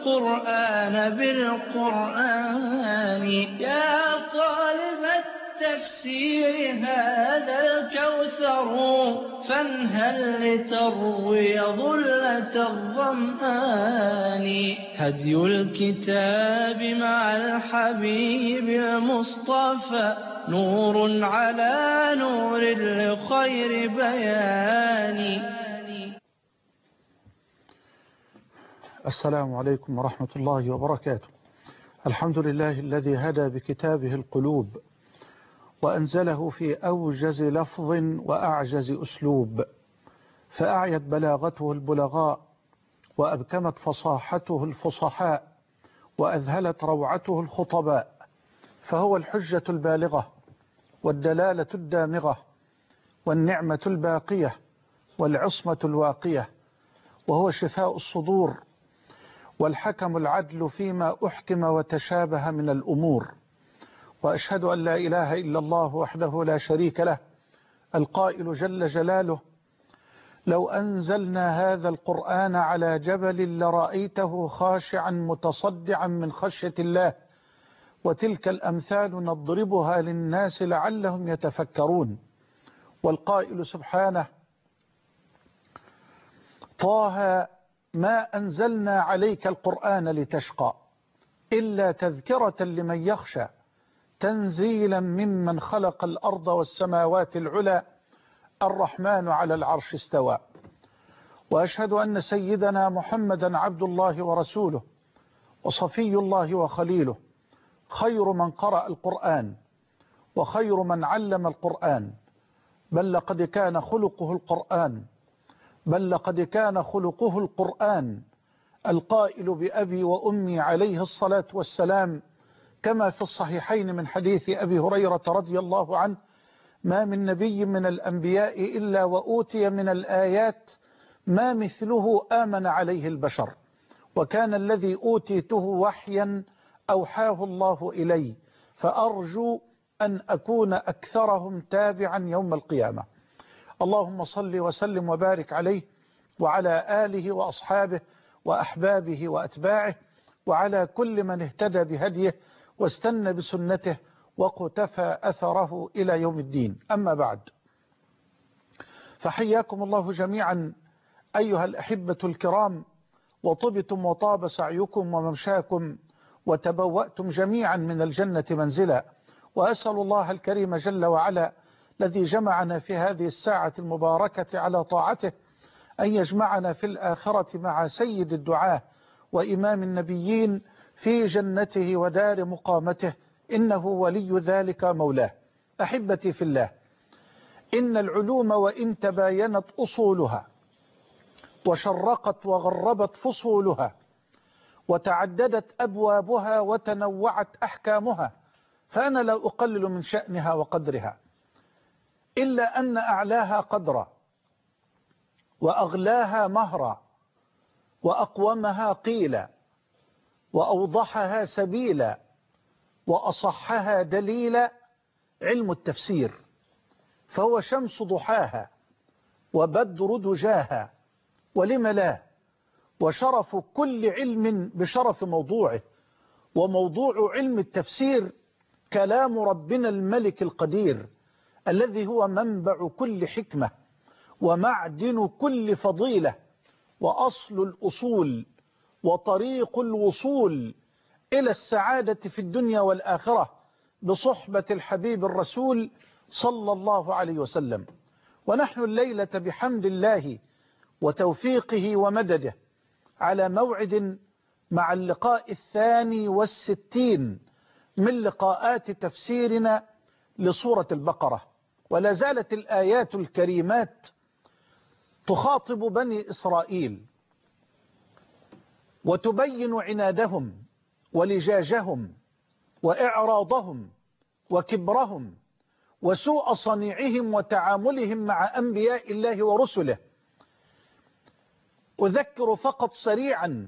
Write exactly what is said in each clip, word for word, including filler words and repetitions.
القرآن بالقرآن. يا طالب التفسير هذا الكوثر فانهل لتروي ظلة الظمآن. هدي الكتاب مع الحبيب المصطفى نور على نور لخير بيان. السلام عليكم ورحمة الله وبركاته. الحمد لله الذي هدى بكتابه القلوب وأنزله في أوجز لفظ وأعجز أسلوب، فأعيت بلاغته البلغاء وأبكمت فصاحته الفصحاء وأذهلت روعته الخطباء، فهو الحجة البالغة والدلالة الدامغة والنعمة الباقية والعصمة الواقية، وهو شفاء الصدور والحكم العدل فيما أحكم وتشابه من الأمور. وأشهد أن لا إله إلا الله وحده لا شريك له القائل جل جلاله: لو أنزلنا هذا القرآن على جبل لرأيته خاشعا متصدعا من خشية الله، وتلك الأمثال نضربها للناس لعلهم يتفكرون. والقائل سبحانه: طه ما أنزلنا عليك القرآن لتشقى إلا تذكرة لمن يخشى تنزيلا ممن خلق الأرض والسماوات العلى الرحمن على العرش استوى. وأشهد أن سيدنا محمدا عبد الله ورسوله وصفي الله وخليله، خير من قرأ القرآن وخير من علم القرآن، بل لقد كان خلقه القرآن بل لقد كان خلقه القرآن القائل بأبي وأمي عليه الصلاة والسلام، كما في الصحيحين من حديث أبي هريرة رضي الله عنه: ما من نبي من الأنبياء إلا وأوتي من الآيات ما مثله آمن عليه البشر، وكان الذي أوتيته وحيا أوحاه الله إلي، فأرجو أن أكون أكثرهم تابعا يوم القيامة. اللهم صل وسلم وبارك عليه وعلى آله وأصحابه وأحبابه وأتباعه وعلى كل من اهتدى بهديه واستنى بسنته وقتفى أثره إلى يوم الدين. أما بعد، فحياكم الله جميعا أيها الأحبة الكرام، وطبتم وطاب سعيكم وممشاكم وتبوأتم جميعا من الجنة منزلا. وأسأل الله الكريم جل وعلا الذي جمعنا في هذه الساعة المباركة على طاعته أن يجمعنا في الآخرة مع سيد الدعاة وإمام النبيين في جنته ودار مقامته، إنه ولي ذلك مولاه. أحبتي في الله، إن العلوم وإن تباينت أصولها وشرقت وغربت فصولها وتعددت أبوابها وتنوعت أحكامها، فأنا لا أقلل من شأنها وقدرها، إلا أن أعلاها قدرا وأغلاها مهرا وأقومها قيلا وأوضحها سبيلا وأصحها دليلا علم التفسير، فهو شمس ضحاها وبدر دجاها، ولم لا، وشرف كل علم بشرف موضوعه. وموضوع علم التفسير كلام ربنا الملك القدير الذي هو منبع كل حكمة ومعدن كل فضيلة وأصل الأصول وطريق الوصول إلى السعادة في الدنيا والآخرة بصحبة الحبيب الرسول صلى الله عليه وسلم. ونحن الليلة بحمد الله وتوفيقه ومدده على موعد مع اللقاء الثاني والستين من لقاءات تفسيرنا لسورة البقرة، ولا زالت الآيات الكريمات تخاطب بني إسرائيل وتبين عنادهم ولجاجهم وإعراضهم وكبرهم وسوء صنيعهم وتعاملهم مع أنبياء الله ورسله. أذكر فقط سريعا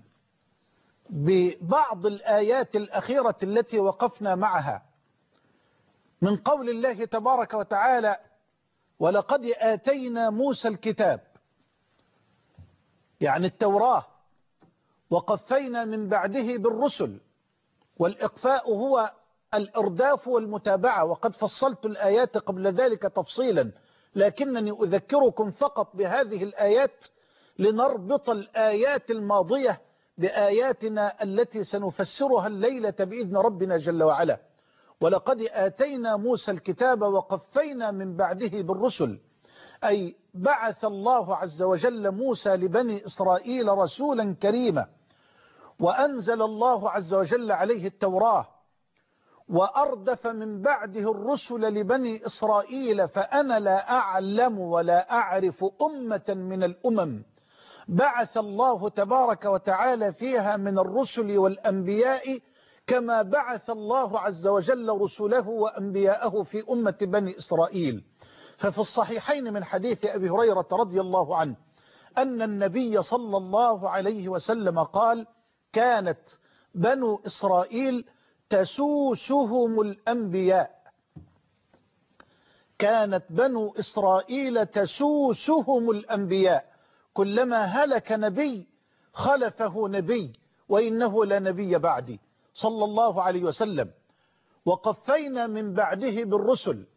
ببعض الآيات الأخيرة التي وقفنا معها من قول الله تبارك وتعالى: ولقد آتينا موسى الكتاب، يعني التوراة، وقفينا من بعده بالرسل، والإقفاء هو الإرداف والمتابعة، وقد فصلت الآيات قبل ذلك تفصيلا، لكنني أذكركم فقط بهذه الآيات لنربط الآيات الماضية بآياتنا التي سنفسرها الليلة بإذن ربنا جل وعلا. ولقد آتينا موسى الكتاب وقفينا من بعده بالرسل، أي بعث الله عز وجل موسى لبني إسرائيل رسولا كريما، وأنزل الله عز وجل عليه التوراة، وأردف من بعده الرسل لبني إسرائيل. فأنا لا أعلم ولا أعرف أمة من الأمم بعث الله تبارك وتعالى فيها من الرسل والأنبياء كما بعث الله عز وجل رسله وأنبياءه في أمة بني إسرائيل. ففي الصحيحين من حديث أبي هريرة رضي الله عنه أن النبي صلى الله عليه وسلم قال: كانت بنو إسرائيل تسوسهم الأنبياء، كانت بنو إسرائيل تسوسهم الأنبياء، كلما هلك نبي خلفه نبي، وإنه لا نبي بعدي، صلى الله عليه وسلم. وقفينا من بعده بالرسل،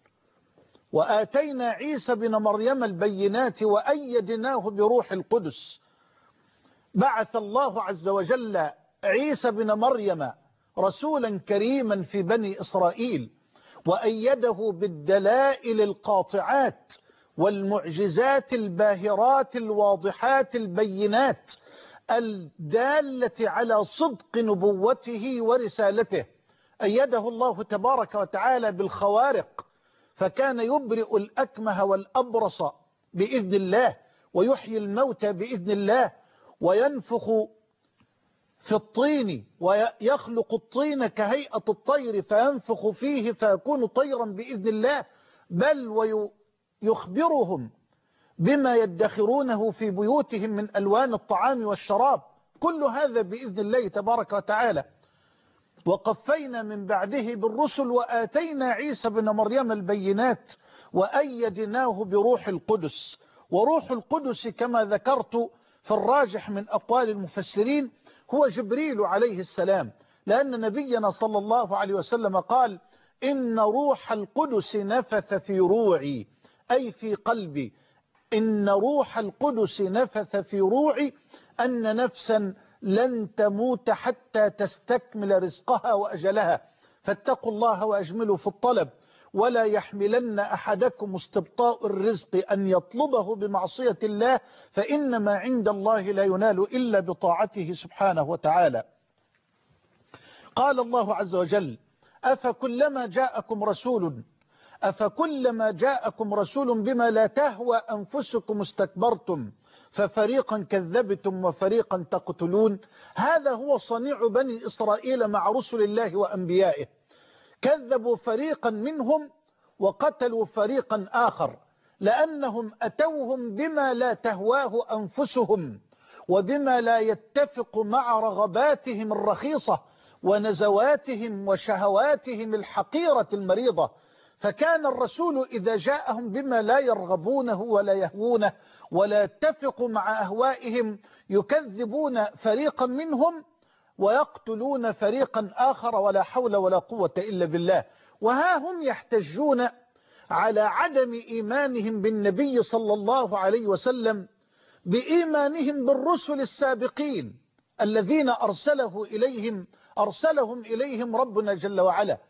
وآتينا عيسى بن مريم البينات وأيدناه بروح القدس. بعث الله عز وجل عيسى بن مريم رسولا كريما في بني إسرائيل، وأيده بالدلائل القاطعات والمعجزات الباهرات الواضحات البينات الدالة على صدق نبوته ورسالته. أيده الله تبارك وتعالى بالخوارق، فكان يبرئ الأكمه والأبرص بإذن الله، ويحيي الموتى بإذن الله، وينفخ في الطين ويخلق الطين كهيئة الطير فينفخ فيه فيكون طيرا بإذن الله، بل ويخبرهم بما يدخرونه في بيوتهم من ألوان الطعام والشراب، كل هذا بإذن الله تبارك وتعالى. وقفينا من بعده بالرسل، وآتينا عيسى بن مريم البينات وأيدناه بروح القدس. وروح القدس كما ذكرت في الراجح من أقوال المفسرين هو جبريل عليه السلام، لأن نبينا صلى الله عليه وسلم قال: إن روح القدس نفث في روعي، أي في قلبي. إن روح القدس نفث في روعي أن نفسا لن تموت حتى تستكمل رزقها وأجلها، فاتقوا الله وأجملوا في الطلب، ولا يحملن أحدكم استبطاء الرزق أن يطلبه بمعصية الله، فإنما عند الله لا ينال إلا بطاعته سبحانه وتعالى. قال الله عز وجل: أفكلما جاءكم رسول أفكلما جاءكم رسول بما لا تهوى أنفسكم استكبرتم ففريقا كذبتم وفريقا تقتلون. هذا هو صنيع بني إسرائيل مع رسل الله وأنبيائه، كذبوا فريقا منهم وقتلوا فريقا آخر، لأنهم أتوهم بما لا تهواه أنفسهم وبما لا يتفق مع رغباتهم الرخيصة ونزواتهم وشهواتهم الحقيرة المريضة. فكان الرسول إذا جاءهم بما لا يرغبونه ولا يهوونه ولا يتفق مع أهوائهم يكذبون فريقا منهم ويقتلون فريقا آخر، ولا حول ولا قوة إلا بالله. وها هم يحتجون على عدم إيمانهم بالنبي صلى الله عليه وسلم بإيمانهم بالرسل السابقين الذين أرسله إليهم أرسلهم إليهم ربنا جل وعلا.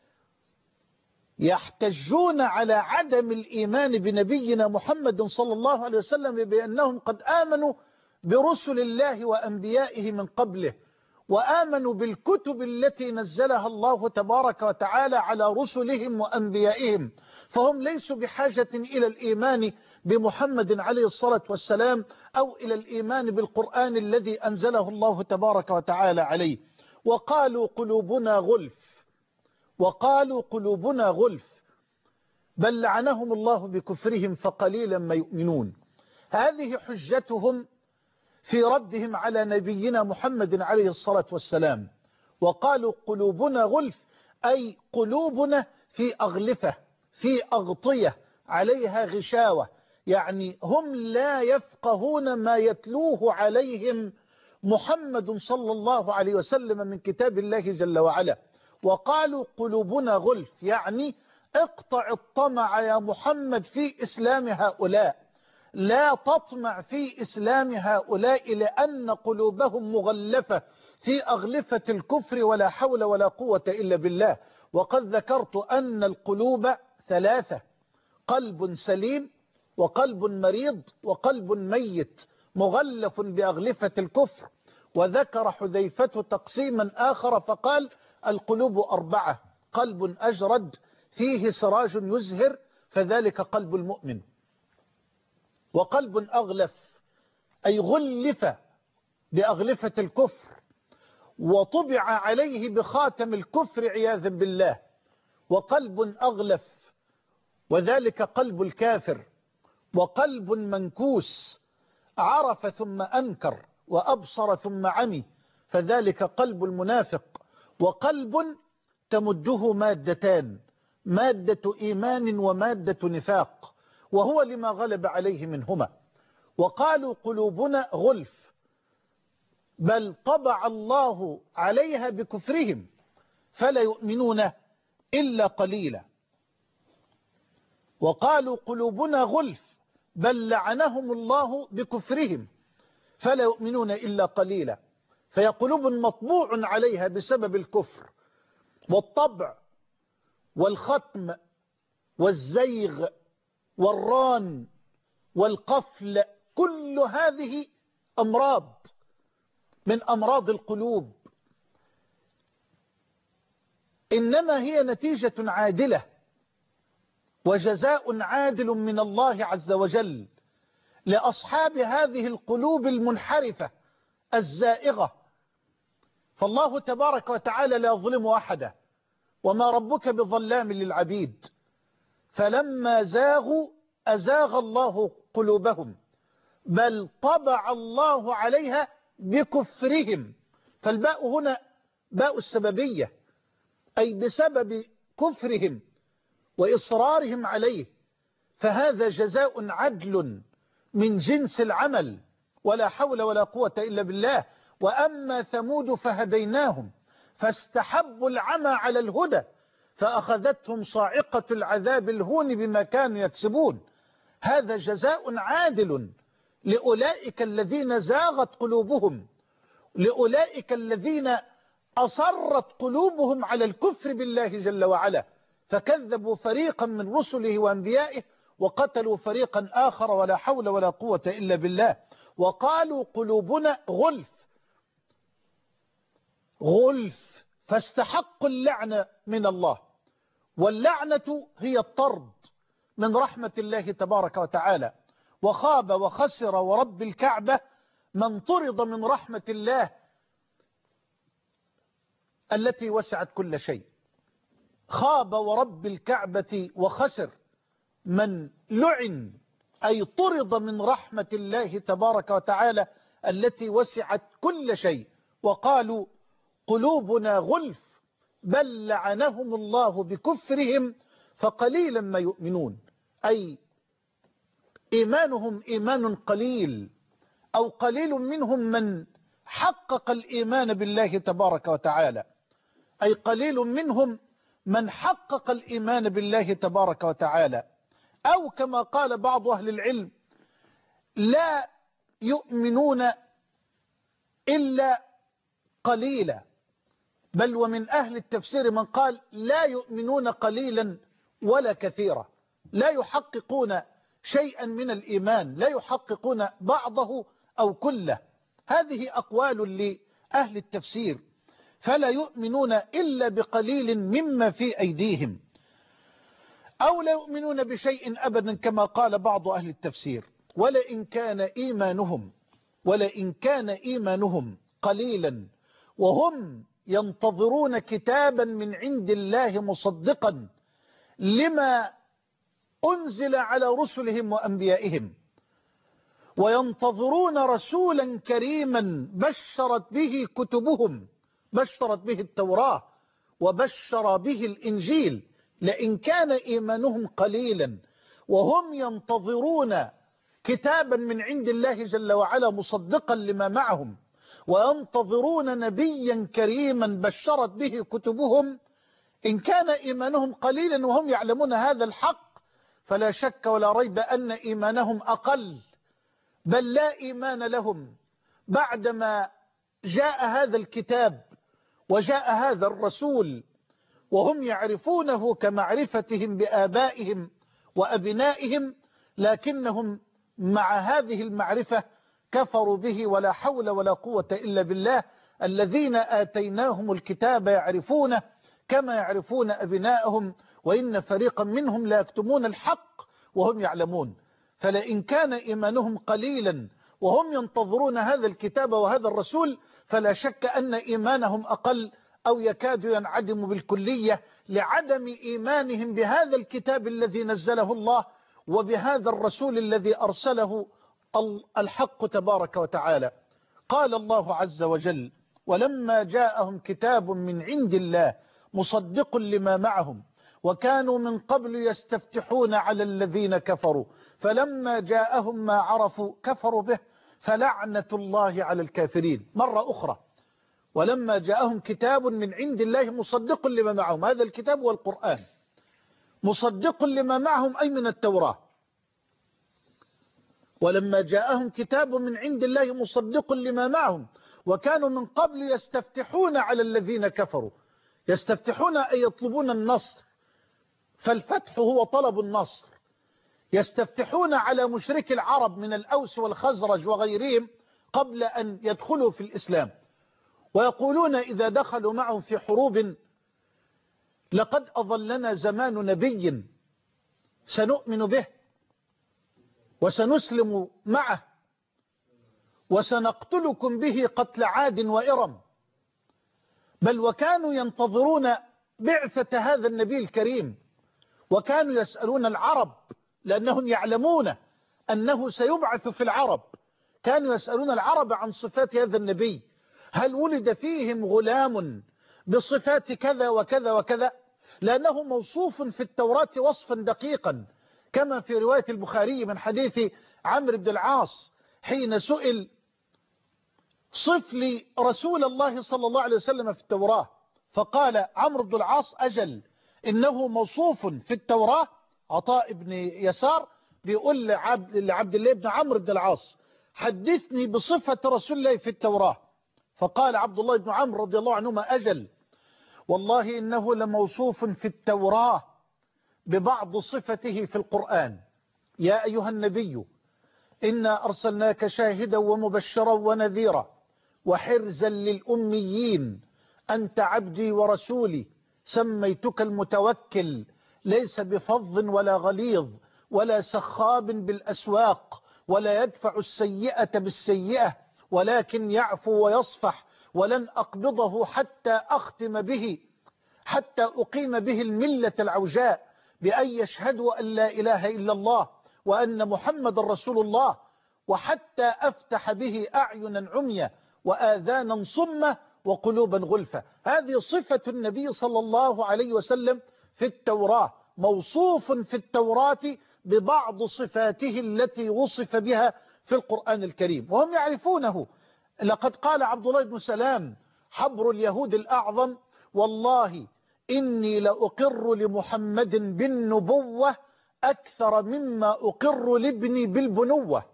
يحتجون على عدم الإيمان بنبينا محمد صلى الله عليه وسلم بأنهم قد آمنوا برسل الله وأنبيائه من قبله، وآمنوا بالكتب التي نزلها الله تبارك وتعالى على رسلهم وأنبيائهم، فهم ليسوا بحاجة إلى الإيمان بمحمد عليه الصلاة والسلام أو إلى الإيمان بالقرآن الذي أنزله الله تبارك وتعالى عليه. وقالوا قلوبنا غلف وقالوا قلوبنا غلف بل لعنهم الله بكفرهم فقليلا ما يؤمنون. هذه حجتهم في ردهم على نبينا محمد عليه الصلاة والسلام. وقالوا قلوبنا غلف أي قلوبنا في أغلفة، في أغطية عليها غشاوة، يعني هم لا يفقهون ما يتلوه عليهم محمد صلى الله عليه وسلم من كتاب الله جل وعلا، وقالوا قلوبنا غلف، يعني اقطع الطمع يا محمد في إسلام هؤلاء، لا تطمع في إسلام هؤلاء لأن قلوبهم مغلفة في أغلفة الكفر، ولا حول ولا قوة إلا بالله. وقد ذكرت أن القلوب ثلاثة: قلب سليم، وقلب مريض، وقلب ميت مغلف بأغلفة الكفر. وذكر حذيفة تقسيما آخر فقال: القلوب أربعة: قلب أجرد فيه سراج يزهر فذلك قلب المؤمن، وقلب أغلف أي غلف بأغلفة الكفر وطبع عليه بخاتم الكفر عياذا بالله، وقلب أغلف وذلك قلب الكافر، وقلب منكوس عرف ثم أنكر وأبصر ثم عمي فذلك قلب المنافق، وقلب تمده مادتان: مادة إيمان ومادة نفاق، وهو لما غلب عليه منهما. وقالوا قلوبنا غلف، بل طبع الله عليها بكفرهم فلا يؤمنون إلا قليلا. وقالوا قلوبنا غلف، بل لعنهم الله بكفرهم فلا يؤمنون إلا قليلا. فهي قلوب مطبوع عليها بسبب الكفر والطبع والختم والزيغ والران والقفل، كل هذه أمراض من أمراض القلوب، إنما هي نتيجة عادلة وجزاء عادل من الله عز وجل لأصحاب هذه القلوب المنحرفة الزائغة. فالله تبارك وتعالى لا يظلم أحدا، وما ربك بظلام للعبيد. فلما زاغوا أزاغ الله قلوبهم، بل طبع الله عليها بكفرهم. فالباء هنا باء السببية، أي بسبب كفرهم وإصرارهم عليه، فهذا جزاء عدل من جنس العمل، ولا حول ولا قوة إلا بالله. وأما ثمود فهديناهم فاستحبوا العمى على الهدى فأخذتهم صاعقة العذاب الهون بما كانوا يكسبون. هذا جزاء عادل لأولئك الذين زاغت قلوبهم، لأولئك الذين أصرت قلوبهم على الكفر بالله جل وعلا، فكذبوا فريقا من رسله وأنبيائه وقتلوا فريقا آخر، ولا حول ولا قوة إلا بالله. وقالوا قلوبنا غلف، غلف فاستحقوا اللعنة من الله، واللعنة هي الطرد من رحمة الله تبارك وتعالى. وخاب وخسر ورب الكعبة من طرد من رحمة الله التي وسعت كل شيء. خاب ورب الكعبة وخسر من لعن، أي طرد من رحمة الله تبارك وتعالى التي وسعت كل شيء. وقالوا قلوبنا غلف، بل لعنهم الله بكفرهم فقليلا ما يؤمنون، أي إيمانهم إيمان قليل، أو قليل منهم من حقق الإيمان بالله تبارك وتعالى، أي قليل منهم من حقق الإيمان بالله تبارك وتعالى. أو كما قال بعض أهل العلم: لا يؤمنون إلا قليلا. بل ومن أهل التفسير من قال: لا يؤمنون قليلا ولا كثيرا، لا يحققون شيئا من الإيمان، لا يحققون بعضه أو كله. هذه أقوال لأهل التفسير، فلا يؤمنون إلا بقليل مما في أيديهم، أو لا يؤمنون بشيء أبدا كما قال بعض أهل التفسير. ولئن كان إيمانهم ولئن كان إيمانهم قليلا وهم ينتظرون كتابا من عند الله مصدقا لما أنزل على رسلهم وأنبيائهم، وينتظرون رسولا كريما بشرت به كتبهم، بشرت به التوراة وبشر به الإنجيل. لئن كان إيمانهم قليلا وهم ينتظرون كتابا من عند الله جل وعلا مصدقا لما معهم، وينتظرون نبيا كريما بشرت به كتبهم، إن كان إيمانهم قليلا وهم يعلمون هذا الحق فلا شك ولا ريب أن إيمانهم أقل، بل لا إيمان لهم بعدما جاء هذا الكتاب وجاء هذا الرسول وهم يعرفونه كمعرفتهم بآبائهم وأبنائهم، لكنهم مع هذه المعرفة كفروا به. ولا حول ولا قوة إلا بالله. الذين آتيناهم الكتاب يعرفونه كما يعرفون أبنائهم، وإن فريقا منهم لا يكتمون الحق وهم يعلمون. فلئن كان إيمانهم قليلا وهم ينتظرون هذا الكتاب وهذا الرسول فلا شك أن إيمانهم أقل أو يكاد ينعدم بالكلية لعدم إيمانهم بهذا الكتاب الذي نزله الله وبهذا الرسول الذي أرسله الحق تبارك وتعالى. قال الله عز وجل: ولما جاءهم كتاب من عند الله مصدق لما معهم وكانوا من قبل يستفتحون على الذين كفروا فلما جاءهم ما عرفوا كفروا به فلعنة الله على الكافرين. مرة أخرى: ولما جاءهم كتاب من عند الله مصدق لما معهم، هذا الكتاب والقرآن مصدق لما معهم أي من التوراة. ولما جاءهم كتاب من عند الله مصدق لما معهم وكانوا من قبل يستفتحون على الذين كفروا. يستفتحون أي يطلبون النصر، فالفتح هو طلب النصر. يستفتحون على مشرك العرب من الأوس والخزرج وغيرهم قبل أن يدخلوا في الإسلام، ويقولون إذا دخلوا معهم في حروب: لقد أظلنا زمان نبي سنؤمن به وسنسلم معه وسنقتلكم به قتل عاد وإرم. بل وكانوا ينتظرون بعثة هذا النبي الكريم، وكانوا يسألون العرب لأنهم يعلمون أنه سيبعث في العرب، كانوا يسألون العرب عن صفات هذا النبي: هل ولد فيهم غلام بصفات كذا وكذا وكذا؟ لأنه موصوف في التوراة وصفا دقيقا، كما في رواية البخاري من حديث عمرو بن العاص حين سئل: صف لي رسول الله صلى الله عليه وسلم في التوراة، فقال عمرو بن العاص: أجل، إنه موصوف في التوراة. عطاء بن يسار بيقول لعبد, لعبد الله بن عمرو بن العاص: حدثني بصفة رسول الله في التوراة. فقال عبد الله بن عمرو رضي الله عنهما: أجل، والله إنه لموصوف في التوراة ببعض صفته في القرآن. يا أيها النبي إنا أرسلناك شاهدا ومبشرا ونذيرا وحرزا للأميين أنت عبدي ورسولي سميتك المتوكل ليس بفظ ولا غليظ ولا سخاب بالأسواق ولا يدفع السيئة بالسيئة ولكن يعفو ويصفح ولن أقبضه حتى أختم به حتى أقيم به الملة العوجاء بأن يشهدوا أن لا إله إلا الله وأن محمد رسول الله وحتى أفتح به أعينا عمية وآذانا صمة وقلوبا غلفة. هذه صفة النبي صلى الله عليه وسلم في التوراة، موصوف في التوراة ببعض صفاته التي وصف بها في القرآن الكريم وهم يعرفونه. لقد قال عبد الله بن سلام حبر اليهود الأعظم: والله إني لأقر لمحمد بالنبوة أكثر مما أقر لابني بالبنوة.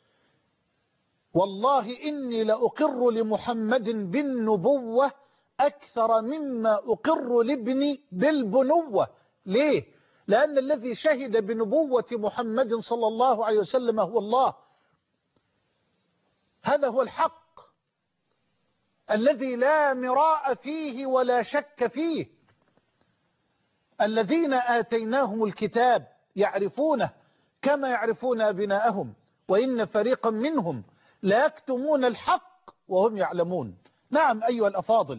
والله إني لأقر لمحمد بالنبوة أكثر مما أقر لابني بالبنوة. ليه؟ لأن الذي شهد بنبوة محمد صلى الله عليه وسلم هو الله. هذا هو الحق الذي لا مراء فيه ولا شك فيه. الذين آتيناهم الكتاب يعرفونه كما يعرفون أبناءهم وإن فريقا منهم لا يكتمون الحق وهم يعلمون. نعم أيها الأفاضل،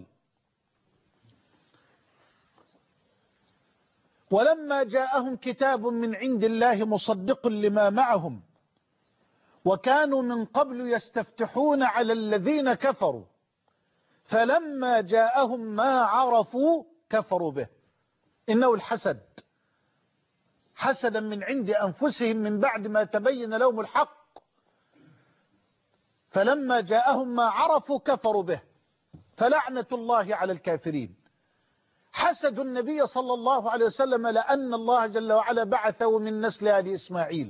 ولما جاءهم كتاب من عند الله مصدق لما معهم وكانوا من قبل يستفتحون على الذين كفروا فلما جاءهم ما عرفوا كفروا به. إنه الحسد، حسدا من عند أنفسهم من بعد ما تبين لهم الحق، فلما جاءهم ما عرفوا كفروا به، فلعنة الله على الكافرين. حسدوا النبي صلى الله عليه وسلم لأن الله جل وعلا بعثه من نسل آل إسماعيل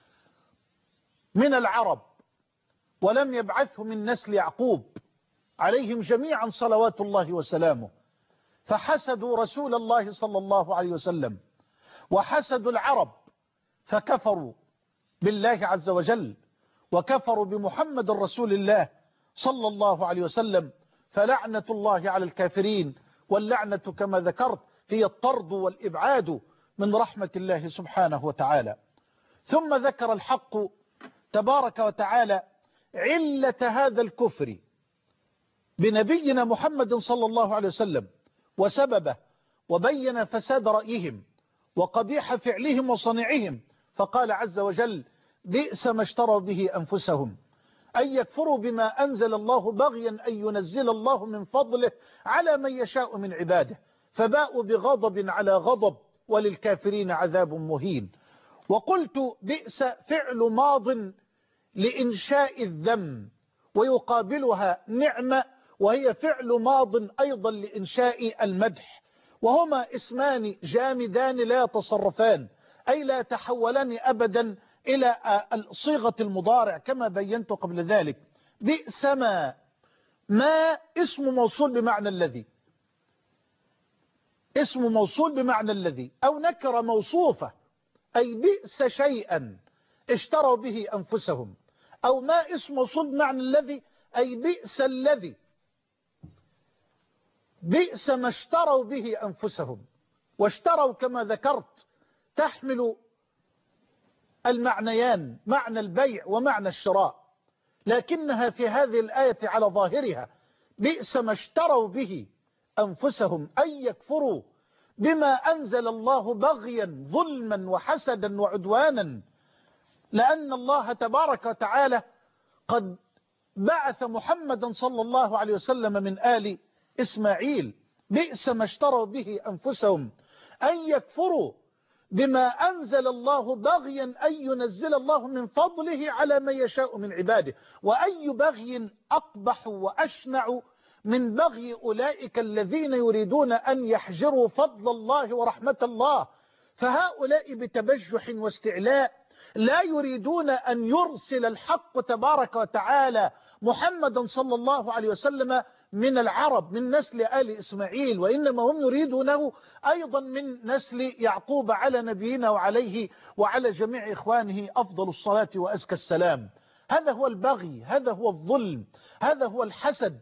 من العرب، ولم يبعثه من نسل يعقوب عليهم جميعا صلوات الله وسلامه. فحسدوا رسول الله صلى الله عليه وسلم وحسدوا العرب، فكفروا بالله عز وجل وكفروا بمحمد رسول الله صلى الله عليه وسلم. فلعنة الله على الكافرين، واللعنة كما ذكرت هي الطرد والإبعاد من رحمة الله سبحانه وتعالى. ثم ذكر الحق تبارك وتعالى علة هذا الكفر بنبينا محمد صلى الله عليه وسلم وسببه، وبين فساد رأيهم وقبيح فعلهم وصنعهم، فقال عز وجل: بئس ما اشتروا به أنفسهم أن يكفروا بما أنزل الله بغيا أن ينزل الله من فضله على من يشاء من عباده، فباءوا بغضب على غضب وللكافرين عذاب مهين. وقلت بئس فعل ماض لإنشاء الذم، ويقابلها نعمة وهي فعل ماض أيضا لإنشاء المدح، وهما اسمان جامدان لا يتصرفان، أي لا يتحولان أبدا إلى صيغة المضارع كما بينت قبل ذلك. بئس ما، ما اسم موصول بمعنى الذي، اسم موصول بمعنى الذي، أو نكرة موصوفة، أي بئس شيئا اشتروا به أنفسهم. أو ما اسم موصول بمعنى الذي، أي بئس الذي، بئس ما اشتروا به أنفسهم. واشتروا كما ذكرت تحمل المعنيان، معنى البيع ومعنى الشراء، لكنها في هذه الآية على ظاهرها بئس ما اشتروا به أنفسهم أن يكفروا بما أنزل الله بغيا ظلما وحسدا وعدوانا، لأن الله تبارك وتعالى قد بعث محمدا صلى الله عليه وسلم من آل إسماعيل. بئس ما اشتروا به أنفسهم أن يكفروا بما أنزل الله بغيا أن ينزل الله من فضله على من يشاء من عباده. وأي بغي أقبح وأشنع من بغي أولئك الذين يريدون أن يحجروا فضل الله ورحمة الله، فهؤلاء بتبجح واستعلاء لا يريدون أن يرسل الحق تبارك وتعالى محمدا صلى الله عليه وسلم من العرب من نسل آل إسماعيل، وإنما هم يريدونه أيضا من نسل يعقوب على نبينا وعليه وعلى جميع إخوانه أفضل الصلاة وأزكى السلام. هذا هو البغي، هذا هو الظلم، هذا هو الحسد،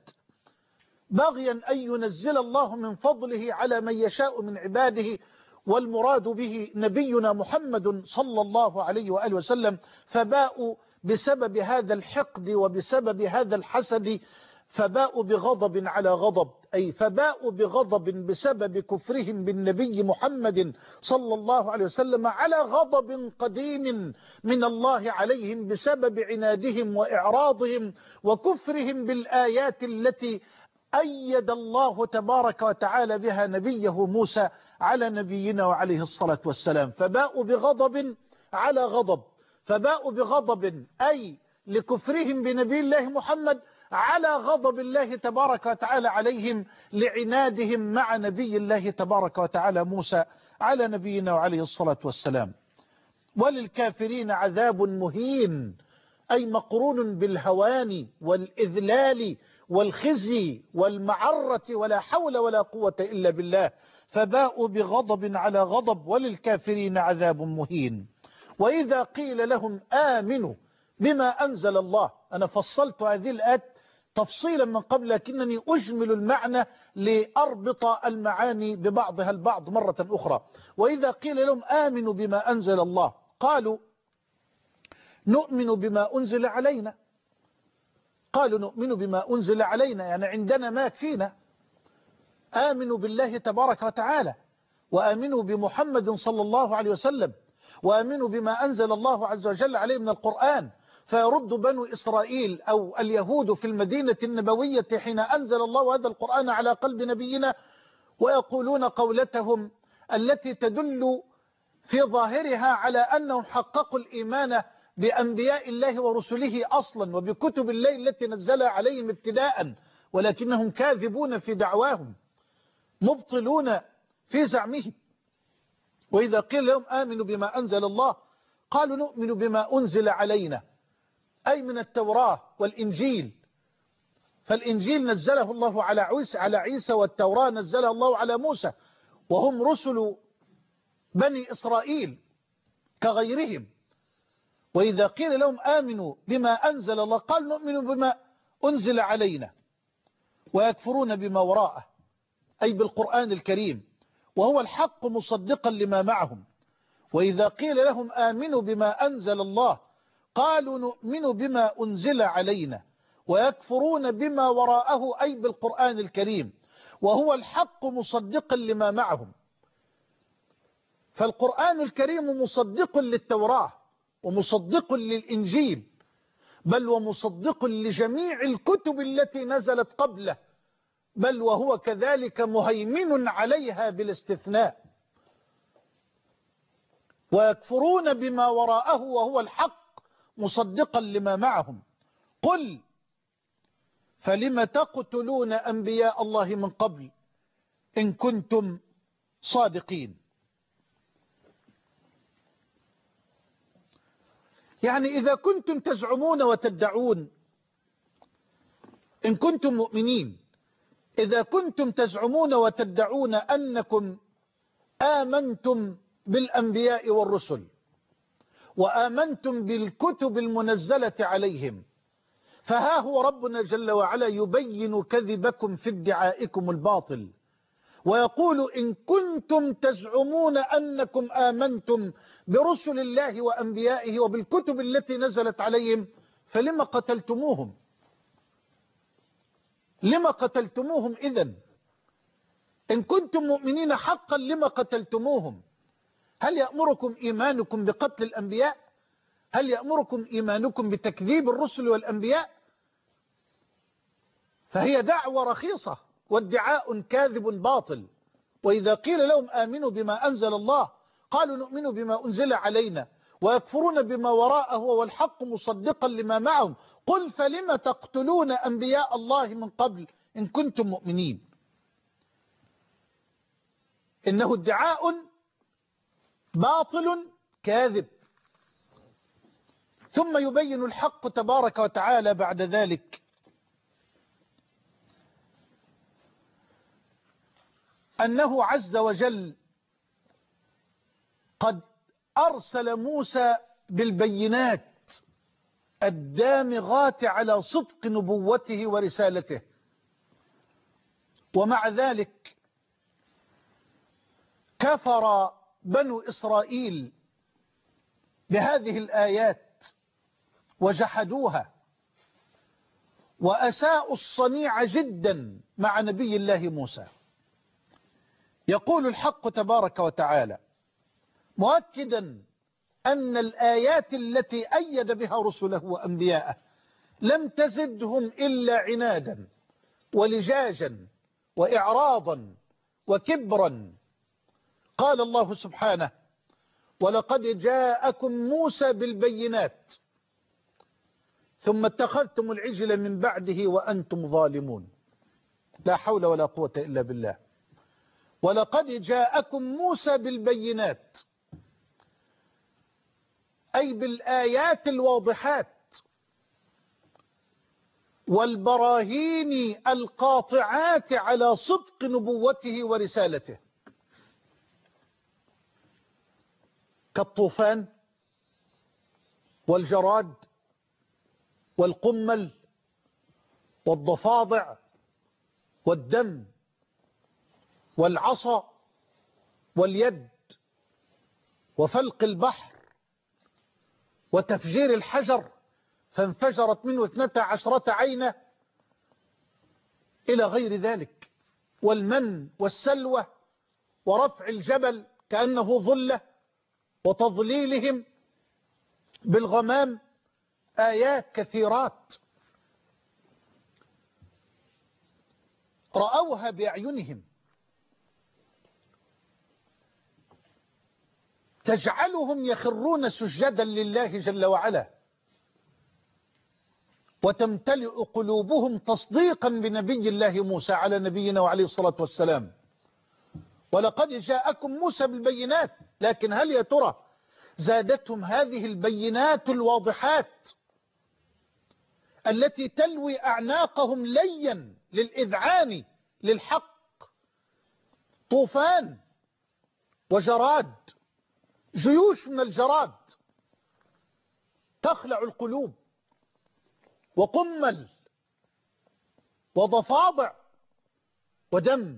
بغيا أن ينزل الله من فضله على من يشاء من عباده، والمراد به نبينا محمد صلى الله عليه وآله وسلم. فباءوا بسبب هذا الحقد وبسبب هذا الحسد، فباءوا بغضب على غضب، أي فباءوا بغضب بسبب كفرهم بالنبي محمد صلى الله عليه وسلم على غضب قديم من الله عليهم بسبب عنادهم وإعراضهم وكفرهم بالآيات التي أيد الله تبارك وتعالى بها نبيه موسى على نبينا وعليه الصلاة والسلام. فباءوا بغضب على غضب، فباءوا بغضب أي لكفرهم بنبي الله محمد على غضب الله تبارك وتعالى عليهم لعنادهم مع نبي الله تبارك وتعالى موسى على نبينا وعليه الصلاة والسلام. وللكافرين عذاب مهين، أي مقرون بالهوان والإذلال والخزي والمعرة، ولا حول ولا قوة إلا بالله. فباءوا بغضب على غضب، وللكافرين عذاب مهين. وإذا قيل لهم آمنوا بما أنزل الله، أنا فصلت هذه الآيات تفصيلا من قبل، لكنني أجمل المعنى لأربط المعاني ببعضها البعض مرة أخرى. وإذا قيل لهم آمنوا بما أنزل الله قالوا نؤمن بما أنزل علينا، قالوا نؤمن بما أنزل علينا يعني عندنا ما يكفينا. آمنوا بالله تبارك وتعالى، وآمنوا بمحمد صلى الله عليه وسلم، وآمنوا بما أنزل الله عز وجل عليه من القرآن. فيرد بنو إسرائيل أو اليهود في المدينة النبوية حين أنزل الله هذا القرآن على قلب نبينا، ويقولون قولتهم التي تدل في ظاهرها على أنهم حققوا الإيمان بأنبياء الله ورسله أصلا وبكتب الله التي نزلها عليهم ابتداء، ولكنهم كاذبون في دعواهم مبطلون في زعمهم. وإذا قيل لهم آمنوا بما أنزل الله قالوا نؤمن بما أنزل علينا، أي من التوراة والإنجيل. فالإنجيل نزله الله على عيسى على عيسى والتوراة نزلها الله على موسى، وهم رسل بني إسرائيل كغيرهم. وإذا قيل لهم آمنوا بما أنزل الله قال نؤمن بما أنزل علينا ويكفرون بما وراءه، أي بالقرآن الكريم، وهو الحق مصدقا لما معهم. وإذا قيل لهم آمنوا بما أنزل الله قالوا نؤمن بما أنزل علينا ويكفرون بما وراءه، أي بالقرآن الكريم، وهو الحق مصدقا لما معهم. فالقرآن الكريم مصدق للتوراة ومصدق للإنجيل، بل ومصدق لجميع الكتب التي نزلت قبله، بل وهو كذلك مهيمن عليها بالاستثناء. ويكفرون بما وراءه وهو الحق مصدقا لما معهم. قل فلم تقتلون أنبياء الله من قبل إن كنتم صادقين. يعني إذا كنتم تزعمون وتدعون، إن كنتم مؤمنين، إذا كنتم تزعمون وتدعون أنكم آمنتم بالأنبياء والرسل وآمنتم بالكتب المنزلة عليهم، فها هو ربنا جل وعلا يبين كذبكم في ادعائكم الباطل، ويقول إن كنتم تزعمون أنكم آمنتم برسل الله وأنبيائه وبالكتب التي نزلت عليهم فلما قتلتموهم؟ لما قتلتموهم إذن؟ إن كنتم مؤمنين حقا لما قتلتموهم؟ هل يأمركم إيمانكم بقتل الأنبياء؟ هل يأمركم إيمانكم بتكذيب الرسل والأنبياء؟ فهي دعوة رخيصة وادعاء كاذب باطل. وإذا قيل لهم آمنوا بما أنزل الله قالوا نؤمن بما أنزل علينا ويكفرون بما وراءه والحق مصدقا لما معهم. قل فلم تقتلون أنبياء الله من قبل إن كنتم مؤمنين. إنه ادعاء باطل كاذب. ثم يبين الحق تبارك وتعالى بعد ذلك أنه عز وجل قد أرسل موسى بالبينات الدامغات على صدق نبوته ورسالته، ومع ذلك كفر بنو إسرائيل بهذه الآيات وجحدوها وأساءوا الصنيع جدا مع نبي الله موسى. يقول الحق تبارك وتعالى مؤكدا أن الآيات التي أيد بها رسله وأنبياءه لم تزدهم إلا عنادا ولجاجا وإعراضا وكبرا. قال الله سبحانه ولقد جاءكم موسى بالبينات ثم اتخذتم العجل من بعده وأنتم ظالمون. لا حول ولا قوة إلا بالله. ولقد جاءكم موسى بالبينات أي بالآيات الواضحات والبراهين القاطعات على صدق نبوته ورسالته، كالطوفان والجراد والقمل والضفادع والدم والعصا واليد وفلق البحر وتفجير الحجر فانفجرت منه اثنتا عشرة عينة إلى غير ذلك، والمن والسلوى ورفع الجبل كأنه ظلة وتضليلهم بالغمام. آيات كثيرات رأوها بأعينهم. تجعلهم يخرون سجدا لله جل وعلا، وتمتلئ قلوبهم تصديقا بنبي الله موسى على نبينا وعليه الصلاة والسلام. ولقد جاءكم موسى بالبينات، لكن هل يا ترى زادتهم هذه البينات الواضحات التي تلوي أعناقهم ليا للإذعان للحق؟ طوفان وجراد، جيوش من الجراد تخلع القلوب، وقمل وضفادع ودم،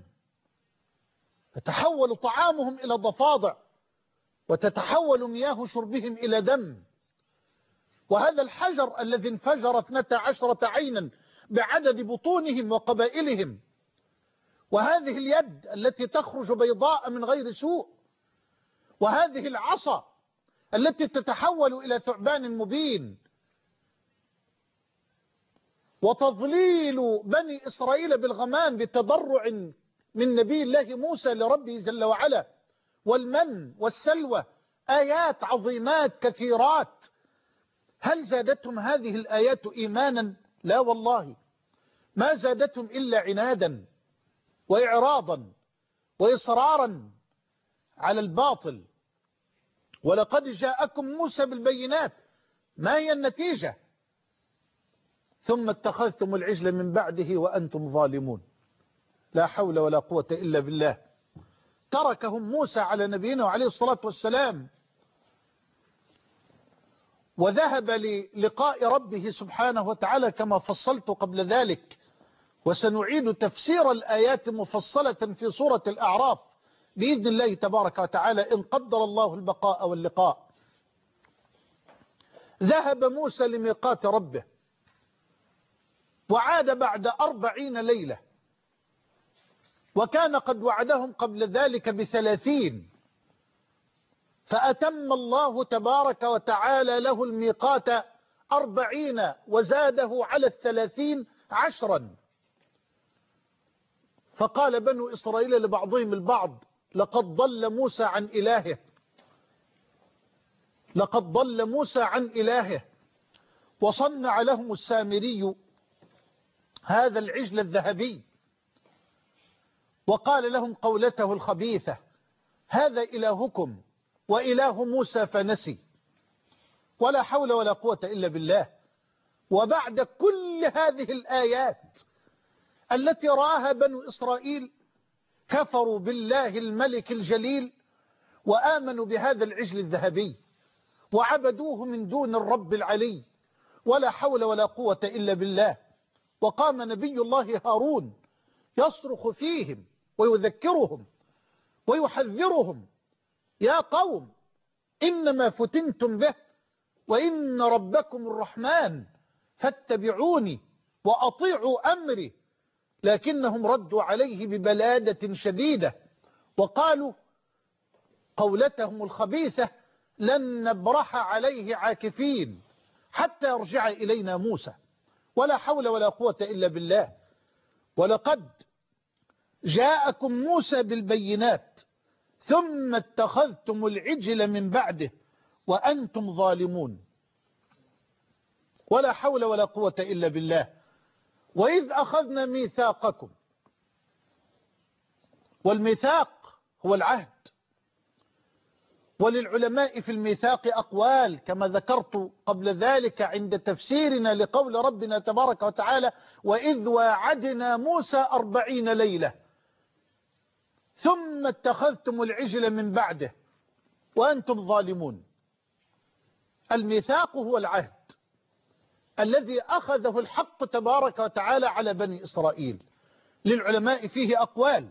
يتحول طعامهم إلى ضفادع وتتحول مياه شربهم إلى دم. وهذا الحجر الذي انفجر اثنتا عشرة عينا بعدد بطونهم وقبائلهم، وهذه اليد التي تخرج بيضاء من غير سوء، وهذه العصا التي تتحول إلى ثعبان مبين، وتضليل بني إسرائيل بالغمام بتضرع من نبي الله موسى لربه جل وعلا، والمن والسلوى، آيات عظيمات كثيرات. هل زادتهم هذه الآيات إيمانا؟ لا والله، ما زادتهم إلا عنادا وإعراضا وإصرارا على الباطل. ولقد جاءكم موسى بالبينات، ما هي النتيجة؟ ثم اتخذتم العجل من بعده وأنتم ظالمون. لا حول ولا قوة إلا بالله. تركهم موسى على نبينا وعليه الصلاة والسلام، وذهب للقاء ربه سبحانه وتعالى كما فصلت قبل ذلك، وسنعيد تفسير الآيات مفصلة في سورة الأعراف بإذن الله تبارك وتعالى إن قدر الله البقاء واللقاء. ذهب موسى لميقات ربه، وعاد بعد أربعين ليلة، وكان قد وعدهم قبل ذلك بثلاثين، فأتم الله تبارك وتعالى له الميقات أربعين وزاده على الثلاثين عشرا. فقال بنو إسرائيل لبعضهم البعض: لقد ضل موسى عن إلهه، لقد ضل موسى عن إلهه. وصنع لهم السامري هذا العجل الذهبي، وقال لهم قولته الخبيثة: هذا إلهكم وإله موسى فنسي. ولا حول ولا قوة إلا بالله. وبعد كل هذه الآيات التي رآها بنو إسرائيل، كفروا بالله الملك الجليل وآمنوا بهذا العجل الذهبي وعبدوه من دون الرب العلي. ولا حول ولا قوة إلا بالله. وقام نبي الله هارون يصرخ فيهم ويذكرهم ويحذرهم: يا قوم إنما فتنتم به وإن ربكم الرحمن فاتبعوني وأطيعوا أمري. لكنهم ردوا عليه ببلادة شديدة وقالوا قولتهم الخبيثة: لن نبرح عليه عاكفين حتى يرجع إلينا موسى. ولا حول ولا قوة إلا بالله. ولقد جاءكم موسى بالبينات ثم اتخذتم العجل من بعده وأنتم ظالمون. ولا حول ولا قوة إلا بالله. وإذ أخذنا ميثاقكم، والميثاق هو العهد. وللعلماء في الميثاق أقوال كما ذكرت قبل ذلك عند تفسيرنا لقول ربنا تبارك وتعالى: وإذ واعدنا موسى أربعين ليلة ثم اتخذتم العجل من بعده وأنتم ظالمون. الميثاق هو العهد الذي أخذه الحق تبارك وتعالى على بني إسرائيل. للعلماء فيه أقوال.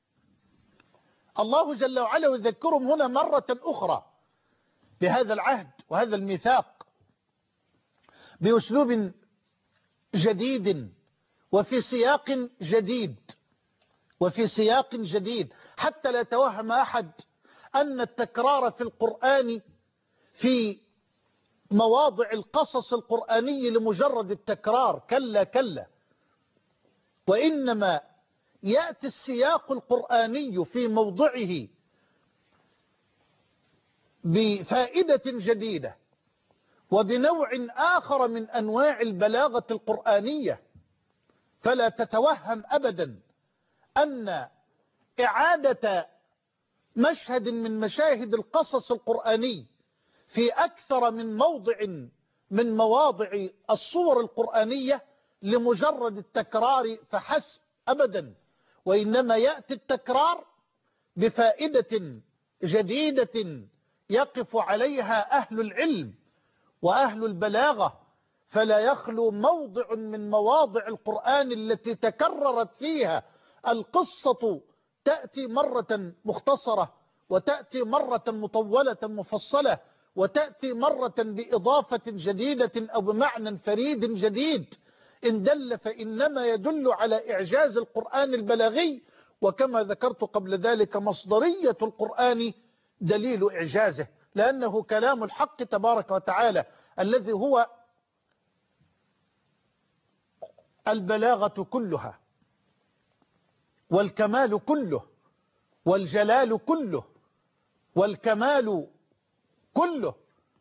الله جل وعلا يذكرهم هنا مرة أخرى بهذا العهد وهذا الميثاق بأسلوب جديد وفي سياق جديد وفي سياق جديد حتى لا يتوهم أحد أن التكرار في القرآن في مواضع القصص القرآني لمجرد التكرار. كلا كلا. وإنما يأتي السياق القرآني في موضعه بفائدة جديدة وبنوع آخر من أنواع البلاغة القرآنية. فلا تتوهم أبدا أن إعادة مشهد من مشاهد القصص القرآني في أكثر من موضع من مواضع الصور القرآنية لمجرد التكرار فحسب أبدا، وإنما يأتي التكرار بفائدة جديدة يقف عليها أهل العلم وأهل البلاغة. فلا يخلو موضع من مواضع القرآن التي تكررت فيها القصة، تأتي مرة مختصرة وتأتي مرة مطولة مفصلة وتأتي مرة بإضافة جديدة أو بمعنى فريد جديد. إن دل فإنما يدل على إعجاز القرآن البلاغي، وكما ذكرت قبل ذلك مصدرية القرآن دليل إعجازه، لأنه كلام الحق تبارك وتعالى الذي هو البلاغة كلها والكمال كله والجلال كله والكمال كله،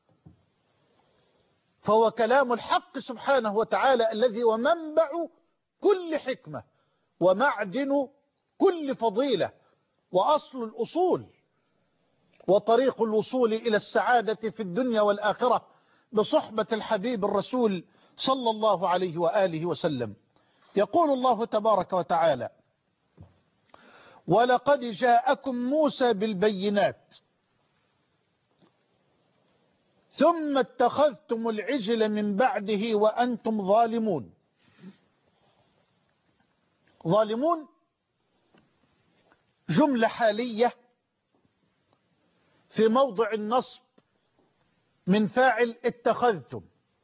فهو كلام الحق سبحانه وتعالى الذي ومنبع كل حكمة ومعدن كل فضيلة وأصل الأصول وطريق الوصول إلى السعادة في الدنيا والآخرة بصحبة الحبيب الرسول صلى الله عليه وآله وسلم. يقول الله تبارك وتعالى: ولقد جاءكم موسى بالبينات ثم اتخذتم العجل من بعده وأنتم ظالمون. ظالمون جملة حالية في موضع النصب من فاعل اتخذتم،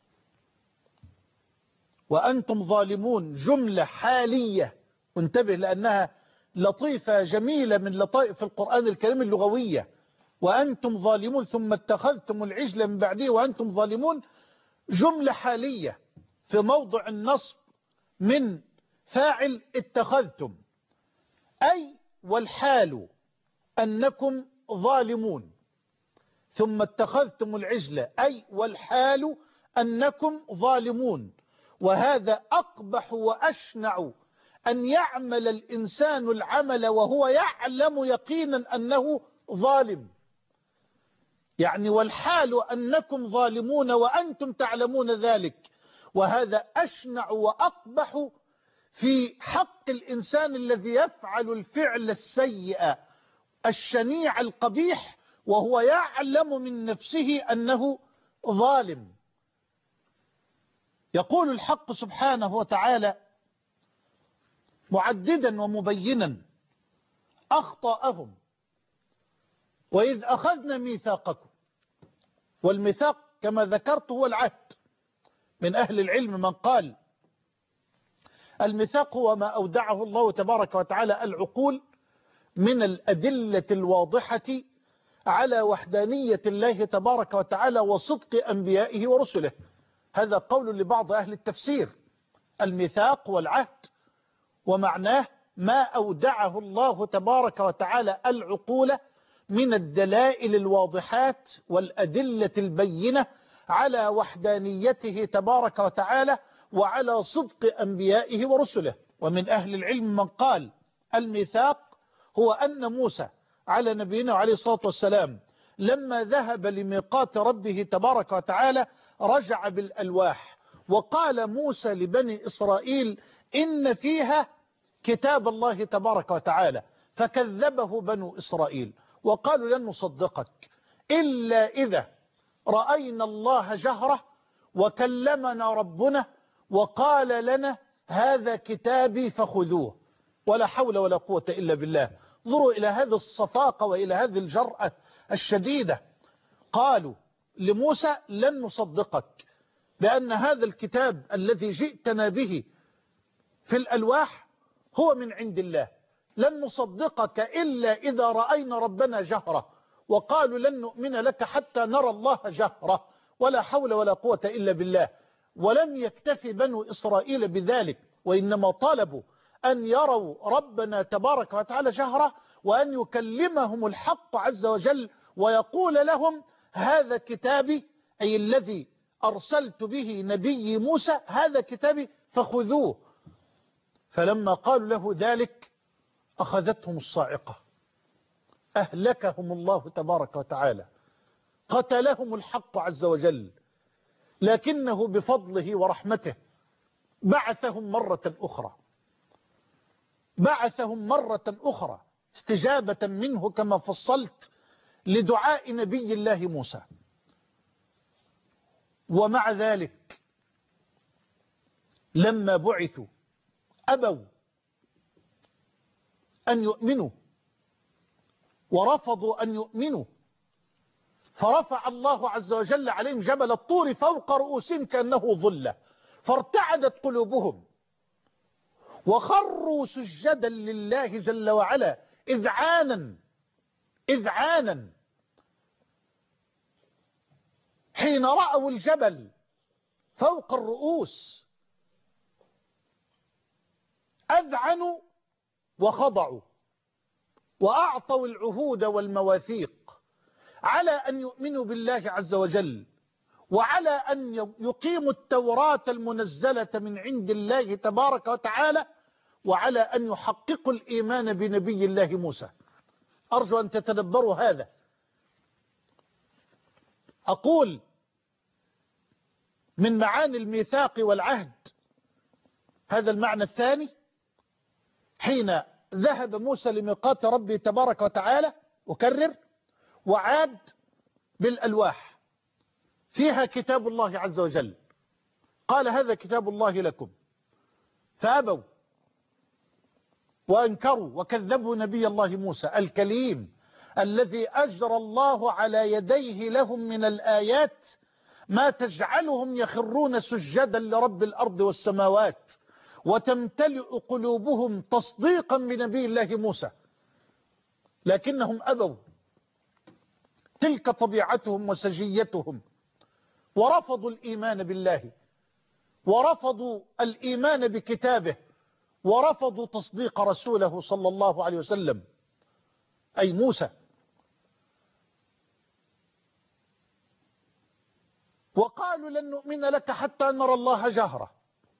وأنتم ظالمون جملة حالية، وانتبه لأنها لطيفة جميلة من لطائف القرآن الكريم اللغوية. وأنتم ظالمون ثم اتخذتم العجل من بعده وأنتم ظالمون جملة حالية في موضع النصب من فاعل اتخذتم، أي والحال أنكم ظالمون، ثم اتخذتم العجل أي والحال أنكم ظالمون. وهذا أقبح وأشنع أن يعمل الإنسان العمل وهو يعلم يقينا أنه ظالم، يعني والحال أنكم ظالمون وأنتم تعلمون ذلك. وهذا أشنع وأقبح في حق الإنسان الذي يفعل الفعل السيء الشنيع القبيح وهو يعلم من نفسه أنه ظالم. يقول الحق سبحانه وتعالى معددا ومبينا أخطاءهم: وإذ أخذنا ميثاقكم. والميثاق كما ذكرت هو العهد. من أهل العلم من قال الميثاق هو ما أودعه الله تبارك وتعالى العقول من الأدلة الواضحة على وحدانية الله تبارك وتعالى وصدق أنبيائه ورسله. هذا قول لبعض أهل التفسير. الميثاق والعهد ومعناه ما أودعه الله تبارك وتعالى العقول من الدلائل الواضحات والأدلة البينة على وحدانيته تبارك وتعالى وعلى صدق أنبيائه ورسله. ومن أهل العلم من قال الميثاق هو أن موسى على نبينا عليه الصلاة والسلام لما ذهب لميقات ربه تبارك وتعالى رجع بالألواح، وقال موسى لبني إسرائيل إن فيها كتاب الله تبارك وتعالى، فكذبه بنو إسرائيل وقالوا لن نصدقك إلا إذا رأينا الله جهرة وكلمنا ربنا وقال لنا هذا كتابي فخذوه. ولا حول ولا قوة إلا بالله. انظروا إلى هذه الصفاقة وإلى هذه الجرأة الشديدة. قالوا لموسى لن نصدقك بأن هذا الكتاب الذي جئتنا به في الألواح هو من عند الله، لن نصدقك إلا إذا رأينا ربنا جهرة، وقالوا لن نؤمن لك حتى نرى الله جهرة. ولا حول ولا قوة إلا بالله. ولم يكتفي بنو إسرائيل بذلك، وإنما طالبوا أن يروا ربنا تبارك وتعالى جهرة، وأن يكلمهم الحق عز وجل ويقول لهم هذا كتابي، أي الذي أرسلت به نبي موسى، هذا كتابي فخذوه. فلما قالوا له ذلك أخذتهم الصاعقة، أهلكهم الله تبارك وتعالى، قتلهم الحق عز وجل، لكنه بفضله ورحمته بعثهم مرة أخرى، بعثهم مرة أخرى استجابة منه كما فصلت لدعاء نبي الله موسى. ومع ذلك لما بعثوا أبوا أن يؤمنوا ورفضوا أن يؤمنوا، فرفع الله عز وجل عليهم جبل الطور فوق رؤوسهم كأنه ظلة، فارتعدت قلوبهم وخروا سجدا لله جل وعلا إذعانا إذعانا حين رأوا الجبل فوق الرؤوس، أذعنوا وخضعوا وأعطوا العهود والمواثيق على أن يؤمنوا بالله عز وجل، وعلى أن يقيموا التوراة المنزلة من عند الله تبارك وتعالى، وعلى أن يحققوا الإيمان بنبي الله موسى. أرجو أن تتدبروا هذا. أقول من معاني الميثاق والعهد هذا المعنى الثاني، حين ذهب موسى لميقات ربه تبارك وتعالى، أكرر، وعاد بالألواح فيها كتاب الله عز وجل، قال هذا كتاب الله لكم، فأبوا وأنكروا وكذبوا نبي الله موسى الكليم الذي أجرى الله على يديه لهم من الآيات ما تجعلهم يخرون سجدا لرب الأرض والسماوات، وتمتلئ قلوبهم تصديقا بنبي الله موسى، لكنهم أبوا، تلك طبيعتهم وسجيتهم، ورفضوا الإيمان بالله، ورفضوا الإيمان بكتابه، ورفضوا تصديق رسوله صلى الله عليه وسلم أي موسى. وقالوا لن نؤمن لك حتى نرى الله جهرة،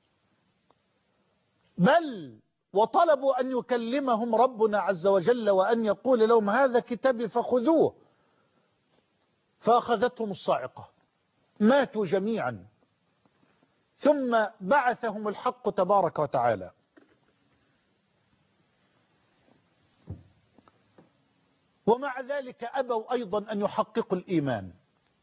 بل وطلبوا أن يكلمهم ربنا عز وجل وأن يقول لهم هذا كتابي فخذوه، فأخذتهم الصاعقة، ماتوا جميعا، ثم بعثهم الحق تبارك وتعالى. ومع ذلك أبوا أيضا أن يحققوا الإيمان،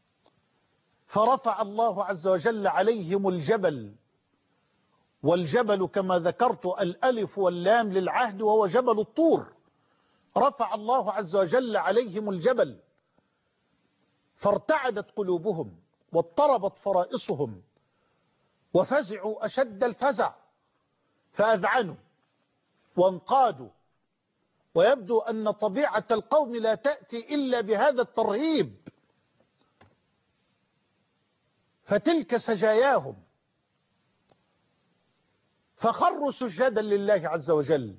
فرفع الله عز وجل عليهم الجبل، والجبل كما ذكرت الألف واللام للعهد وهو جبل الطور، رفع الله عز وجل عليهم الجبل فارتعدت قلوبهم واضطربت فرائصهم وفزعوا أشد الفزع، فأذعنوا وانقادوا. ويبدو أن طبيعة القوم لا تأتي إلا بهذا الترهيب، فتلك سجاياهم، فخروا سجدا لله عز وجل،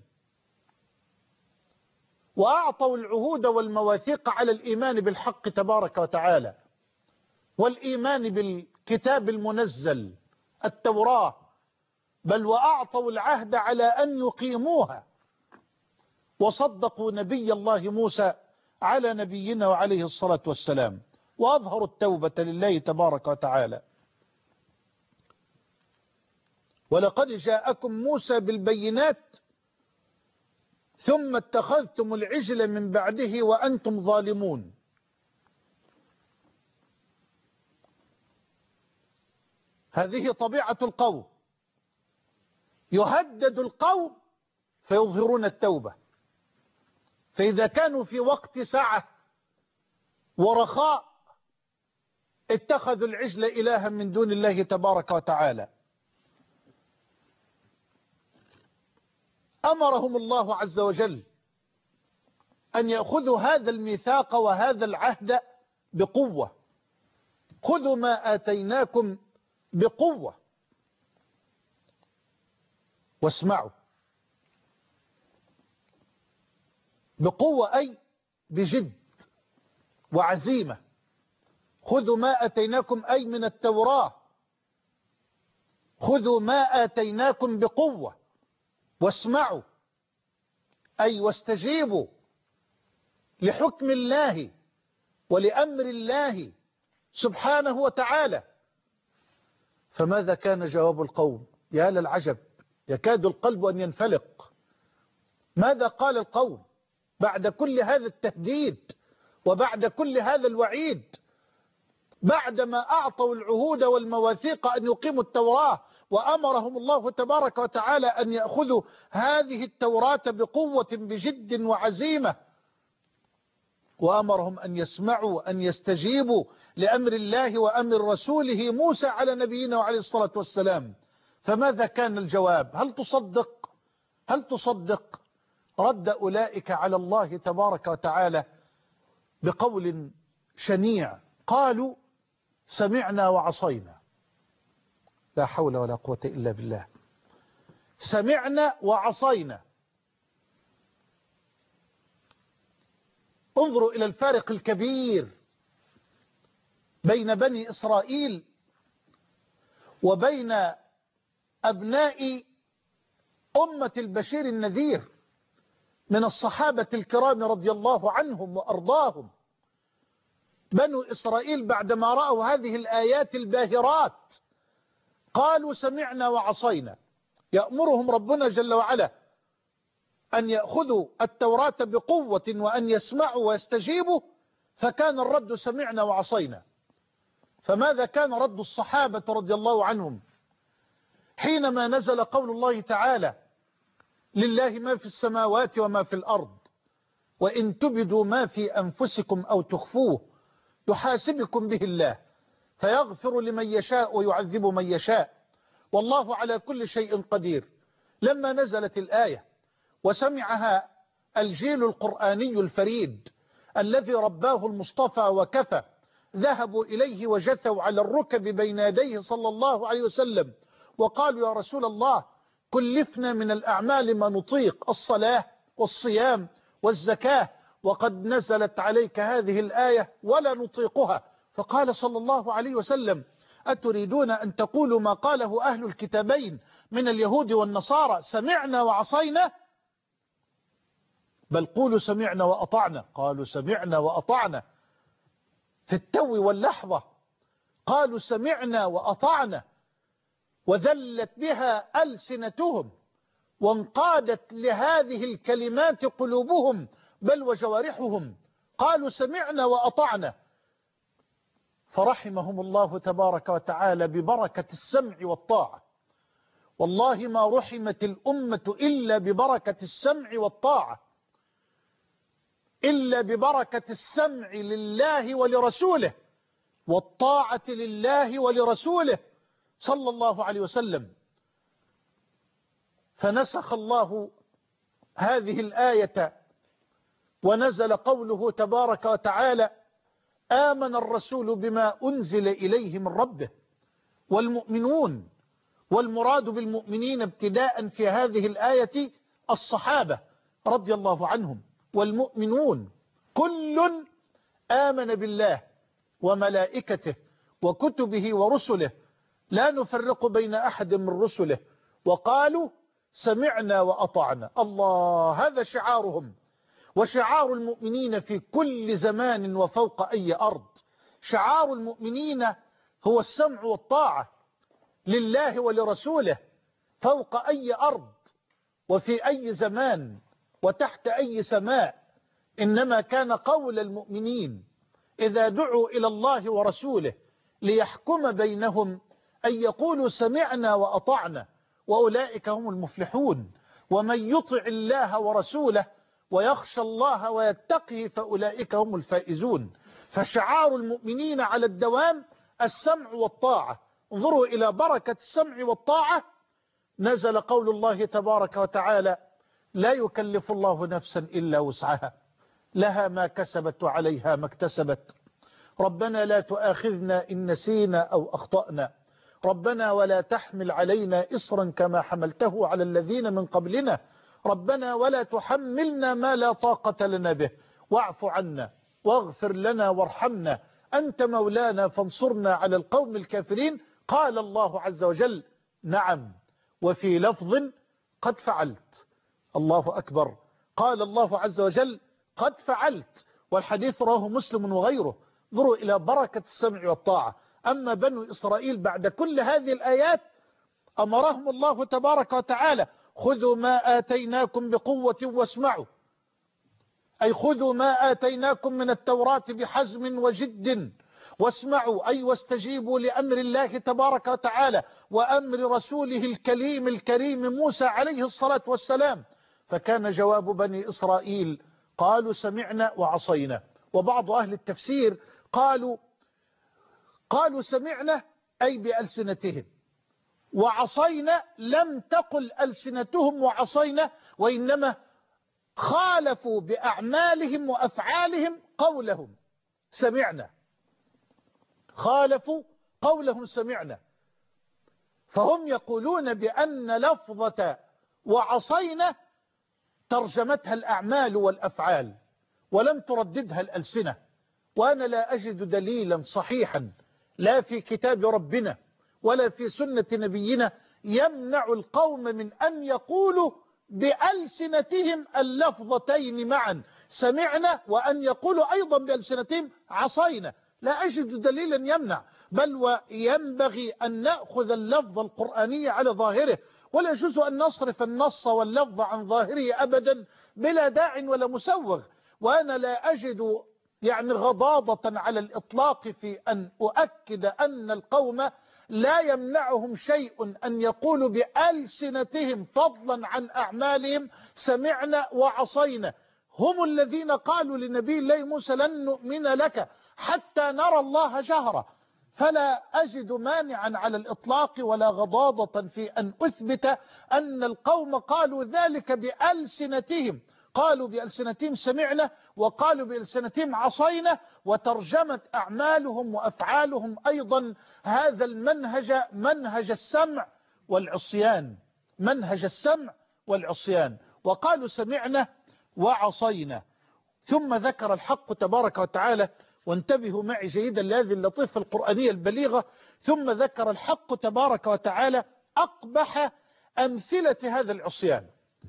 وأعطوا العهود والمواثيق على الإيمان بالحق تبارك وتعالى، والإيمان بالكتاب المنزل التوراة، بل وأعطوا العهد على أن يقيموها، وصدقوا نبي الله موسى على نبينا وعليه الصلاة والسلام، وأظهروا التوبة لله تبارك وتعالى. ولقد جاءكم موسى بالبينات ثم اتخذتم العجل من بعده وأنتم ظالمون. هذه طبيعة القوم، يهدد القوم فيظهرون التوبة، فإذا كانوا في وقت سعة ورخاء اتخذوا العجل إلها من دون الله تبارك وتعالى. أمرهم الله عز وجل أن يأخذوا هذا الميثاق وهذا العهد بقوة، خذوا ما آتيناكم بقوة واسمعوا، بقوة أي بجد، وعزيمة. خذوا ما أتيناكم أي من التوراة، خذوا ما آتيناكم بقوة واسمعوا أي واستجيبوا لحكم الله ولأمر الله سبحانه وتعالى. فماذا كان جواب القوم؟ يا للعجب، يكاد القلب أن ينفلق. ماذا قال القوم بعد كل هذا التهديد وبعد كل هذا الوعيد، بعدما أعطوا العهود والمواثيق أن يقيموا التوراة، وأمرهم الله تبارك وتعالى أن يأخذوا هذه التوراة بقوة بجد وعزيمة، وأمرهم أن يسمعوا أن يستجيبوا لأمر الله وأمر رسوله موسى على نبينا وعليه الصلاة والسلام. فماذا كان الجواب؟ هل تصدق هل تصدق رد أولئك على الله تبارك وتعالى بقول شنيع، قالوا سمعنا وعصينا. لا حول ولا قوة إلا بالله. سمعنا وعصينا. انظروا إلى الفارق الكبير بين بني إسرائيل وبين أبناء أمة البشير النذير من الصحابة الكرام رضي الله عنهم وأرضاهم. بنو إسرائيل بعدما رأوا هذه الآيات الباهرات قالوا سمعنا وعصينا. يأمرهم ربنا جل وعلا أن يأخذوا التوراة بقوة وأن يسمعوا ويستجيبوا، فكان الرد سمعنا وعصينا. فماذا كان رد الصحابة رضي الله عنهم حينما نزل قول الله تعالى لله ما في السماوات وما في الأرض وإن تبدوا ما في أنفسكم أو تخفوه يحاسبكم به الله فيغفر لمن يشاء ويعذب من يشاء والله على كل شيء قدير. لما نزلت الآية وسمعها الجيل القرآني الفريد الذي رباه المصطفى وكفى، ذهبوا إليه وجثوا على الركب بين يديه صلى الله عليه وسلم وقالوا يا رسول الله كلفنا من الأعمال ما نطيق، الصلاة والصيام والزكاة، وقد نزلت عليك هذه الآية ولا نطيقها. فقال صلى الله عليه وسلم أتريدون أن تقولوا ما قاله أهل الكتابين من اليهود والنصارى سمعنا وعصينا؟ بل قولوا سمعنا وأطعنا. قالوا سمعنا وأطعنا في التو واللحظة، قالوا سمعنا وأطعنا، وذلت بها ألسنتهم وانقادت لهذه الكلمات قلوبهم بل وجوارحهم. قالوا سمعنا وأطعنا، فرحمهم الله تبارك وتعالى ببركة السمع والطاعة. والله ما رحمت الأمة إلا ببركة السمع والطاعة، إلا ببركة السمع لله ولرسوله والطاعة لله ولرسوله صلى الله عليه وسلم. فنسخ الله هذه الآية ونزل قوله تبارك وتعالى آمن الرسول بما أنزل إليه من ربه والمؤمنون. والمراد بالمؤمنين ابتداء في هذه الآية الصحابة رضي الله عنهم. والمؤمنون كل آمن بالله وملائكته وكتبه ورسله لا نفرق بين أحد من رسله وقالوا سمعنا وأطعنا. الله، هذا شعارهم وشعار المؤمنين في كل زمان وفوق أي أرض. شعار المؤمنين هو السمع والطاعة لله ولرسوله فوق أي أرض وفي أي زمان وتحت أي سماء. إنما كان قول المؤمنين إذا دعوا إلى الله ورسوله ليحكم بينهم أن يقولوا سمعنا وأطعنا، وأولئك هم المفلحون. ومن يطع الله ورسوله ويخشى الله ويتقه فأولئك هم الفائزون. فشعار المؤمنين على الدوام السمع والطاعة. انظروا إلى بركة السمع والطاعة. نزل قول الله تبارك وتعالى لا يكلف الله نفسا إلا وسعها لها ما كسبت وعليها ما اكتسبت. ربنا لا تؤاخذنا إن نسينا أو أخطأنا، ربنا ولا تحمل علينا إصرا كما حملته على الذين من قبلنا، ربنا ولا تحملنا ما لا طاقة لنا به واعف عنا واغفر لنا وارحمنا أنت مولانا فانصرنا على القوم الكافرين. قال الله عز وجل نعم، وفي لفظ قد فعلت. الله أكبر. قال الله عز وجل قد فعلت، والحديث رواه مسلم وغيره. انظروا إلى بركة السمع والطاعة. أما بنو إسرائيل بعد كل هذه الآيات أمرهم الله تبارك وتعالى خذوا ما آتيناكم بقوة واسمعوا، أي خذوا ما آتيناكم من التوراة بحزم وجد واسمعوا، أي واستجيبوا لأمر الله تبارك وتعالى وأمر رسوله الكليم الكريم موسى عليه الصلاة والسلام. فكان جواب بني إسرائيل قالوا سمعنا وعصينا. وبعض أهل التفسير قالوا قالوا سمعنا أي بألسنتهم، وعصينا لم تقل ألسنتهم وعصينا، وإنما خالفوا بأعمالهم وأفعالهم قولهم سمعنا، خالفوا قولهم سمعنا. فهم يقولون بأن لفظة وعصينا ترجمتها الأعمال والأفعال ولم ترددها الألسنة. وأنا لا أجد دليلا صحيحا لا في كتاب ربنا ولا في سنة نبينا يمنع القوم من أن يقولوا بألسنتهم اللفظتين معا سمعنا، وأن يقولوا أيضا بألسنتهم عصينا. لا أجد دليلا يمنع، بل وينبغي أن نأخذ اللفظ القرآني على ظاهره، ولا يجوز أن نصرف النص واللفظ عن ظاهره أبدا بلا داع ولا مسوغ. وأنا لا أجد يعني غضاضة على الإطلاق في أن أؤكد أن القوم لا يمنعهم شيء أن يقولوا بألسنتهم فضلا عن أعمالهم سمعنا وعصينا. هم الذين قالوا لنبي الله موسى لن نؤمن لك حتى نرى الله جهرة. فلا أجد مانعا على الإطلاق ولا غضاضة في أن أثبت أن القوم قالوا ذلك بألسنتهم، قالوا بألسنتهم سمعنا وقالوا بألسنتهم عصينا، وترجمت أعمالهم وأفعالهم أيضا هذا المنهج، منهج السمع والعصيان، منهج السمع والعصيان. وقالوا سمعنا وعصينا. ثم ذكر الحق تبارك وتعالى، وانتبهوا معي جيدا لهذه اللطيفة القرآنية البليغة، ثم ذكر الحق تبارك وتعالى أقبح أمثلة هذا العصيان.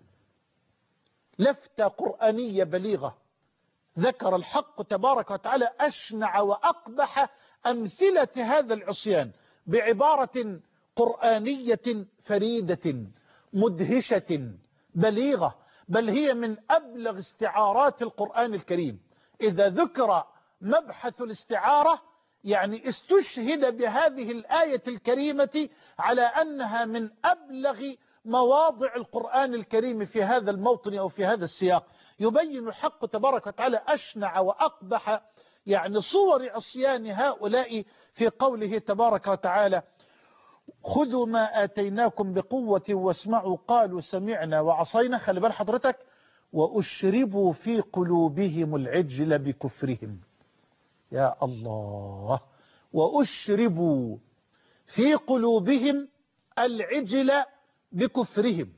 لفتة قرآنية بليغة، ذكر الحق تبارك وتعالى أشنع وأقبح أمثلة هذا العصيان بعبارة قرآنية فريدة مدهشة بليغة، بل هي من أبلغ استعارات القرآن الكريم. إذا ذكر مبحث الاستعارة يعني استشهد بهذه الآية الكريمة على أنها من أبلغ مواضع القرآن الكريم في هذا الموطن أو في هذا السياق. يبين الحق تبارك وتعالى أشنع وأقبح يعني صور عصيان هؤلاء في قوله تبارك وتعالى خذوا ما آتيناكم بقوة واسمعوا قالوا سمعنا وعصينا. خلي بال حضرتك، وأشربوا في قلوبهم العجل بكفرهم. يا الله، وأشربوا في قلوبهم العجل بكفرهم.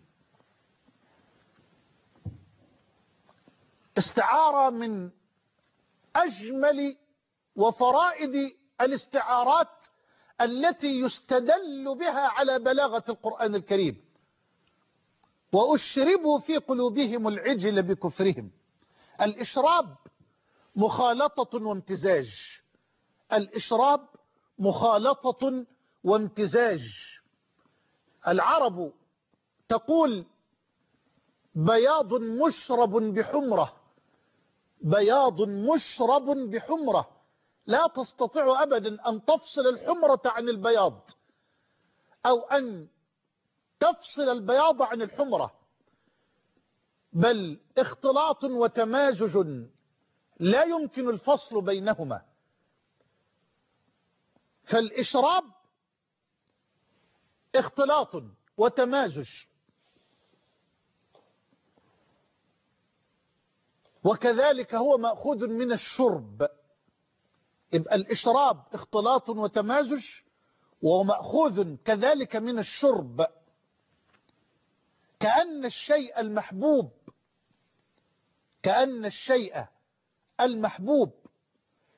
استعارة من أجمل وفرائد الاستعارات التي يستدل بها على بلاغة القرآن الكريم. وأشربوا في قلوبهم العجل بكفرهم. الإشراب مخالطة وامتزاج، الإشراب مخالطة وامتزاج. العرب تقول بياض مشرب بحمرة، بياض مشرب بحمرة. لا تستطيع أبدا أن تفصل الحمرة عن البياض أو أن تفصل البياض عن الحمرة، بل اختلاط وتمازج لا يمكن الفصل بينهما. فالإشراب اختلاط وتمازج، وكذلك هو مأخوذ من الشرب. يبقى الإشراب اختلاط وتمازج ومأخوذ كذلك من الشرب. كأن الشيء المحبوب كأن الشيء المحبوب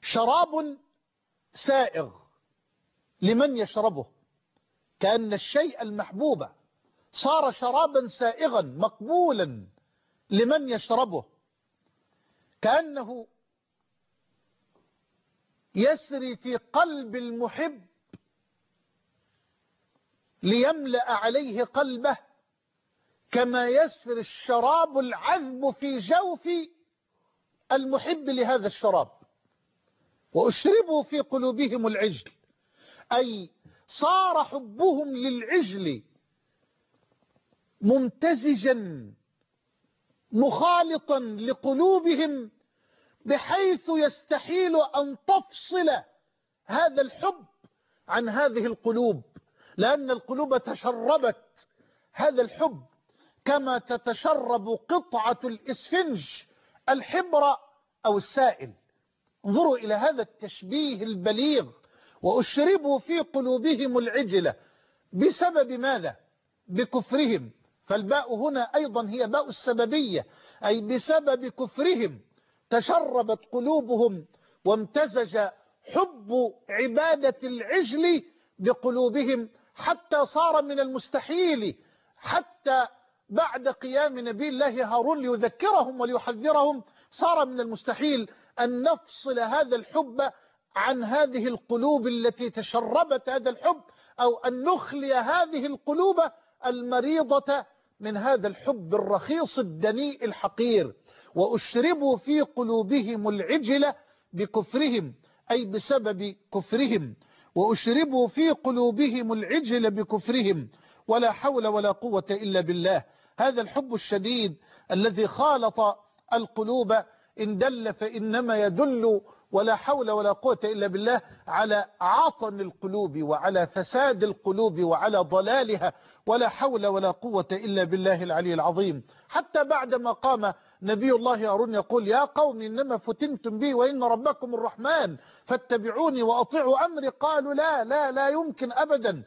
شراب سائغ لمن يشربه، كأن الشيء المحبوب صار شرابا سائغا مقبولا لمن يشربه، كأنه يسري في قلب المحب ليملأ عليه قلبه، كما يسري الشراب العذب في جوف المحب لهذا الشراب. وأشربوا في قلوبهم العجل، أي صار حبهم للعجل ممتزجا مخالطا لقلوبهم، بحيث يستحيل أن تفصل هذا الحب عن هذه القلوب، لأن القلوب تشربت هذا الحب كما تتشرب قطعة الإسفنج الحبر أو السائل. انظروا إلى هذا التشبيه البليغ. وأشربوا في قلوبهم العجلة بسبب ماذا؟ بكفرهم. فالباء هنا أيضا هي باء السببية، أي بسبب كفرهم تشربت قلوبهم وامتزج حب عبادة العجل بقلوبهم، حتى صار من المستحيل، حتى بعد قيام نبي الله هارون ليذكرهم وليحذرهم، صار من المستحيل أن نفصل هذا الحب عن هذه القلوب التي تشربت هذا الحب، أو أن نخلي هذه القلوب المريضة من هذا الحب الرخيص الدنيء الحقير. وأشربوا في قلوبهم العجلة بكفرهم، أي بسبب كفرهم. وأشربوا في قلوبهم العجل بكفرهم، ولا حول ولا قوة إلا بالله. هذا الحب الشديد الذي خالط القلوب إن دل فإنما يدل، ولا حول ولا قوة إلا بالله، على عطن القلوب وعلى فساد القلوب وعلى ضلالها، ولا حول ولا قوة إلا بالله العلي العظيم. حتى بعدما قام نبي الله هارون يقول: يا قوم إنما فتنتم بي وإن ربكم الرحمن فاتبعوني وأطيعوا أمري، قالوا لا لا لا يمكن أبدا،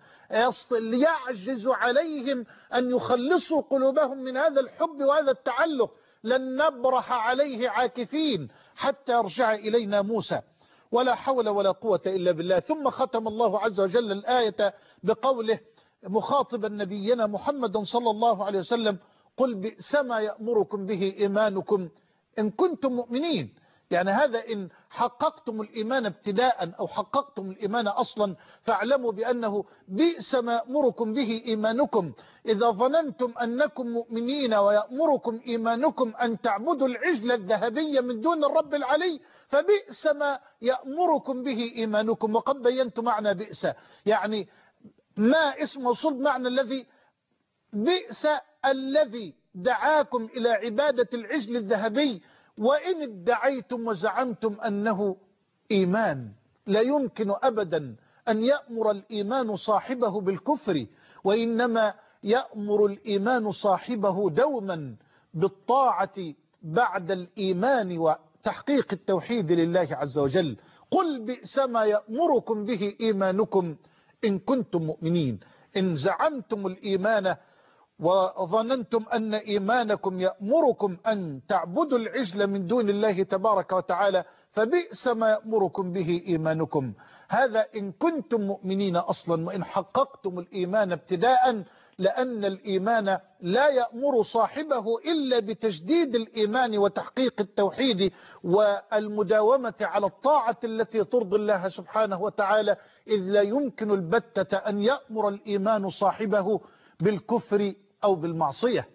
يعجز عليهم أن يخلصوا قلوبهم من هذا الحب وهذا التعلق، لن نبرح عليه عاكفين حتى يرجع إلينا موسى. ولا حول ولا قوة إلا بالله. ثم ختم الله عز وجل الآية بقوله مخاطبا نبينا محمدا صلى الله عليه وسلم: قل بئس ما يأمركم به إيمانكم إن كنتم مؤمنين. يعني هذا إن حققتم الإيمان ابتداء أو حققتم الإيمان أصلا، فاعلموا بأنه بئس ما يأمركم به إيمانكم. إذا ظننتم أنكم مؤمنين ويأمركم إيمانكم أن تعبدوا العجل الذهبي من دون الرب العلي، فبئس ما يأمركم به إيمانكم. وقد بينت معنى بئس، يعني ما اسم موصول معنى الذي. بئس الذي دعاكم إلى عبادة العجل الذهبي، وإن ادعيتم وزعمتم أنه إيمان. لا يمكن أبدا أن يأمر الإيمان صاحبه بالكفر، وإنما يأمر الإيمان صاحبه دوما بالطاعة بعد الإيمان وتحقيق التوحيد لله عز وجل. قل بئس ما يأمركم به إيمانكم إن كنتم مؤمنين. إن زعمتم الإيمان وظننتم أن إيمانكم يأمركم أن تعبدوا العجل من دون الله تبارك وتعالى، فبئس ما يأمركم به إيمانكم. هذا إن كنتم مؤمنين أصلا، وإن حققتم الإيمان ابتداء، لأن الإيمان لا يأمر صاحبه إلا بتجديد الإيمان وتحقيق التوحيد والمداومة على الطاعة التي ترضي الله سبحانه وتعالى، إذ لا يمكن البتة أن يأمر الإيمان صاحبه بالكفر أو بالمعصية.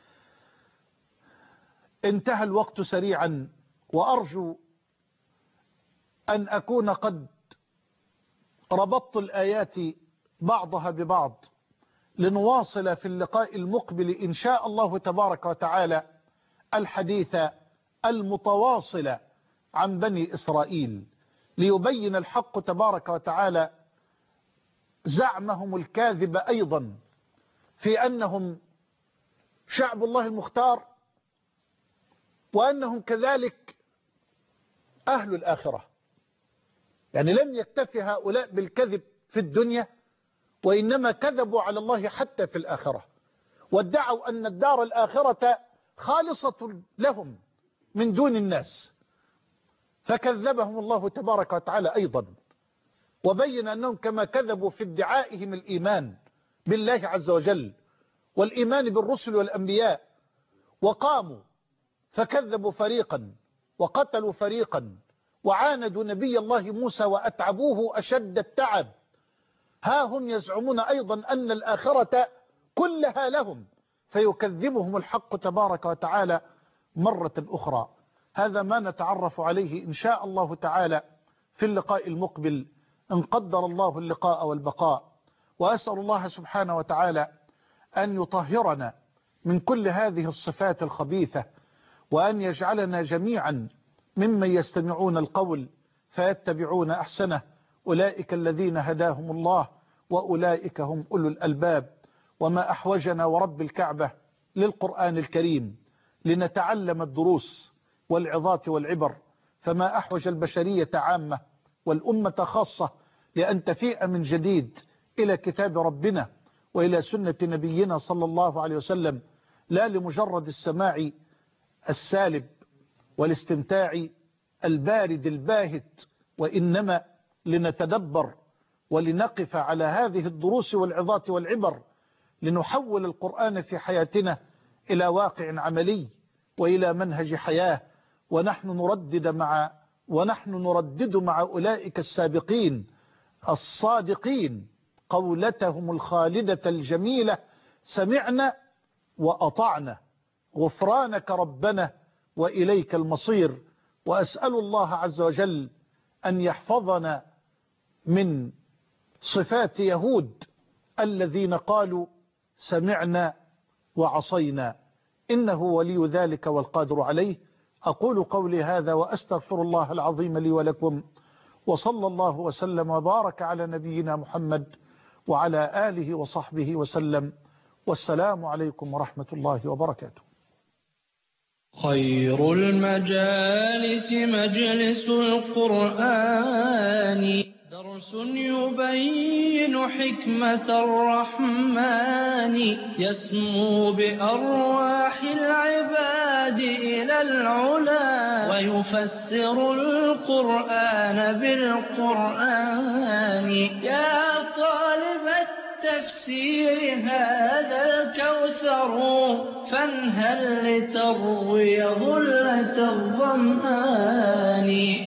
انتهى الوقت سريعا، وأرجو أن أكون قد ربطت الآيات بعضها ببعض، لنواصل في اللقاء المقبل إن شاء الله تبارك وتعالى الحديث المتواصل عن بني إسرائيل، ليبين الحق تبارك وتعالى زعمهم الكاذب أيضا في أنهم شعب الله المختار، وأنهم كذلك أهل الآخرة. يعني لم يكتفي هؤلاء بالكذب في الدنيا، وإنما كذبوا على الله حتى في الآخرة، وادعوا أن الدار الآخرة خالصة لهم من دون الناس. فكذبهم الله تبارك وتعالى أيضا، وبين أنهم كما كذبوا في ادعائهم الإيمان بالله عز وجل والإيمان بالرسل والأنبياء، وقاموا فكذبوا فريقا وقتلوا فريقا وعاندوا نبي الله موسى وأتعبوه أشد التعب، ها هم يزعمون أيضا أن الآخرة كلها لهم، فيكذبهم الحق تبارك وتعالى مرة أخرى. هذا ما نتعرف عليه إن شاء الله تعالى في اللقاء المقبل إن قدر الله اللقاء والبقاء. وأسأل الله سبحانه وتعالى أن يطهرنا من كل هذه الصفات الخبيثة، وأن يجعلنا جميعا ممن يستمعون القول فيتبعون أحسنه، أولئك الذين هداهم الله وأولئك هم أولو الألباب. وما أحوجنا ورب الكعبة للقرآن الكريم لنتعلم الدروس والعظات والعبر، فما أحوج البشرية عامة والأمة خاصة لأن تفيء من جديد إلى كتاب ربنا وإلى سنة نبينا صلى الله عليه وسلم، لا لمجرد السماع السالب والاستمتاع البارد الباهت، وإنما لنتدبر ولنقف على هذه الدروس والعظات والعبر، لنحول القرآن في حياتنا إلى واقع عملي وإلى منهج حياة، ونحن نردد مع ونحن نردد مع أولئك السابقين الصادقين قولتهم الخالدة الجميلة: سمعنا وأطعنا غفرانك ربنا وإليك المصير. وأسأل الله عز وجل أن يحفظنا من صفات يهود الذين قالوا سمعنا وعصينا، إنه ولي ذلك والقادر عليه. أقول قولي هذا وأستغفر الله العظيم لي ولكم، وصلى الله وسلم وبارك على نبينا محمد وعلى آله وصحبه وسلم، والسلام عليكم ورحمة الله وبركاته. خير المجالس مجلس القرآن، درس يبين حكمة الرحمن، يسمو بأرواح العباد إلى العلا، ويفسر القرآن بالقرآن. يا طالب التفسير هذا الكوثر، فانهل لتروي ظلة الظمآن.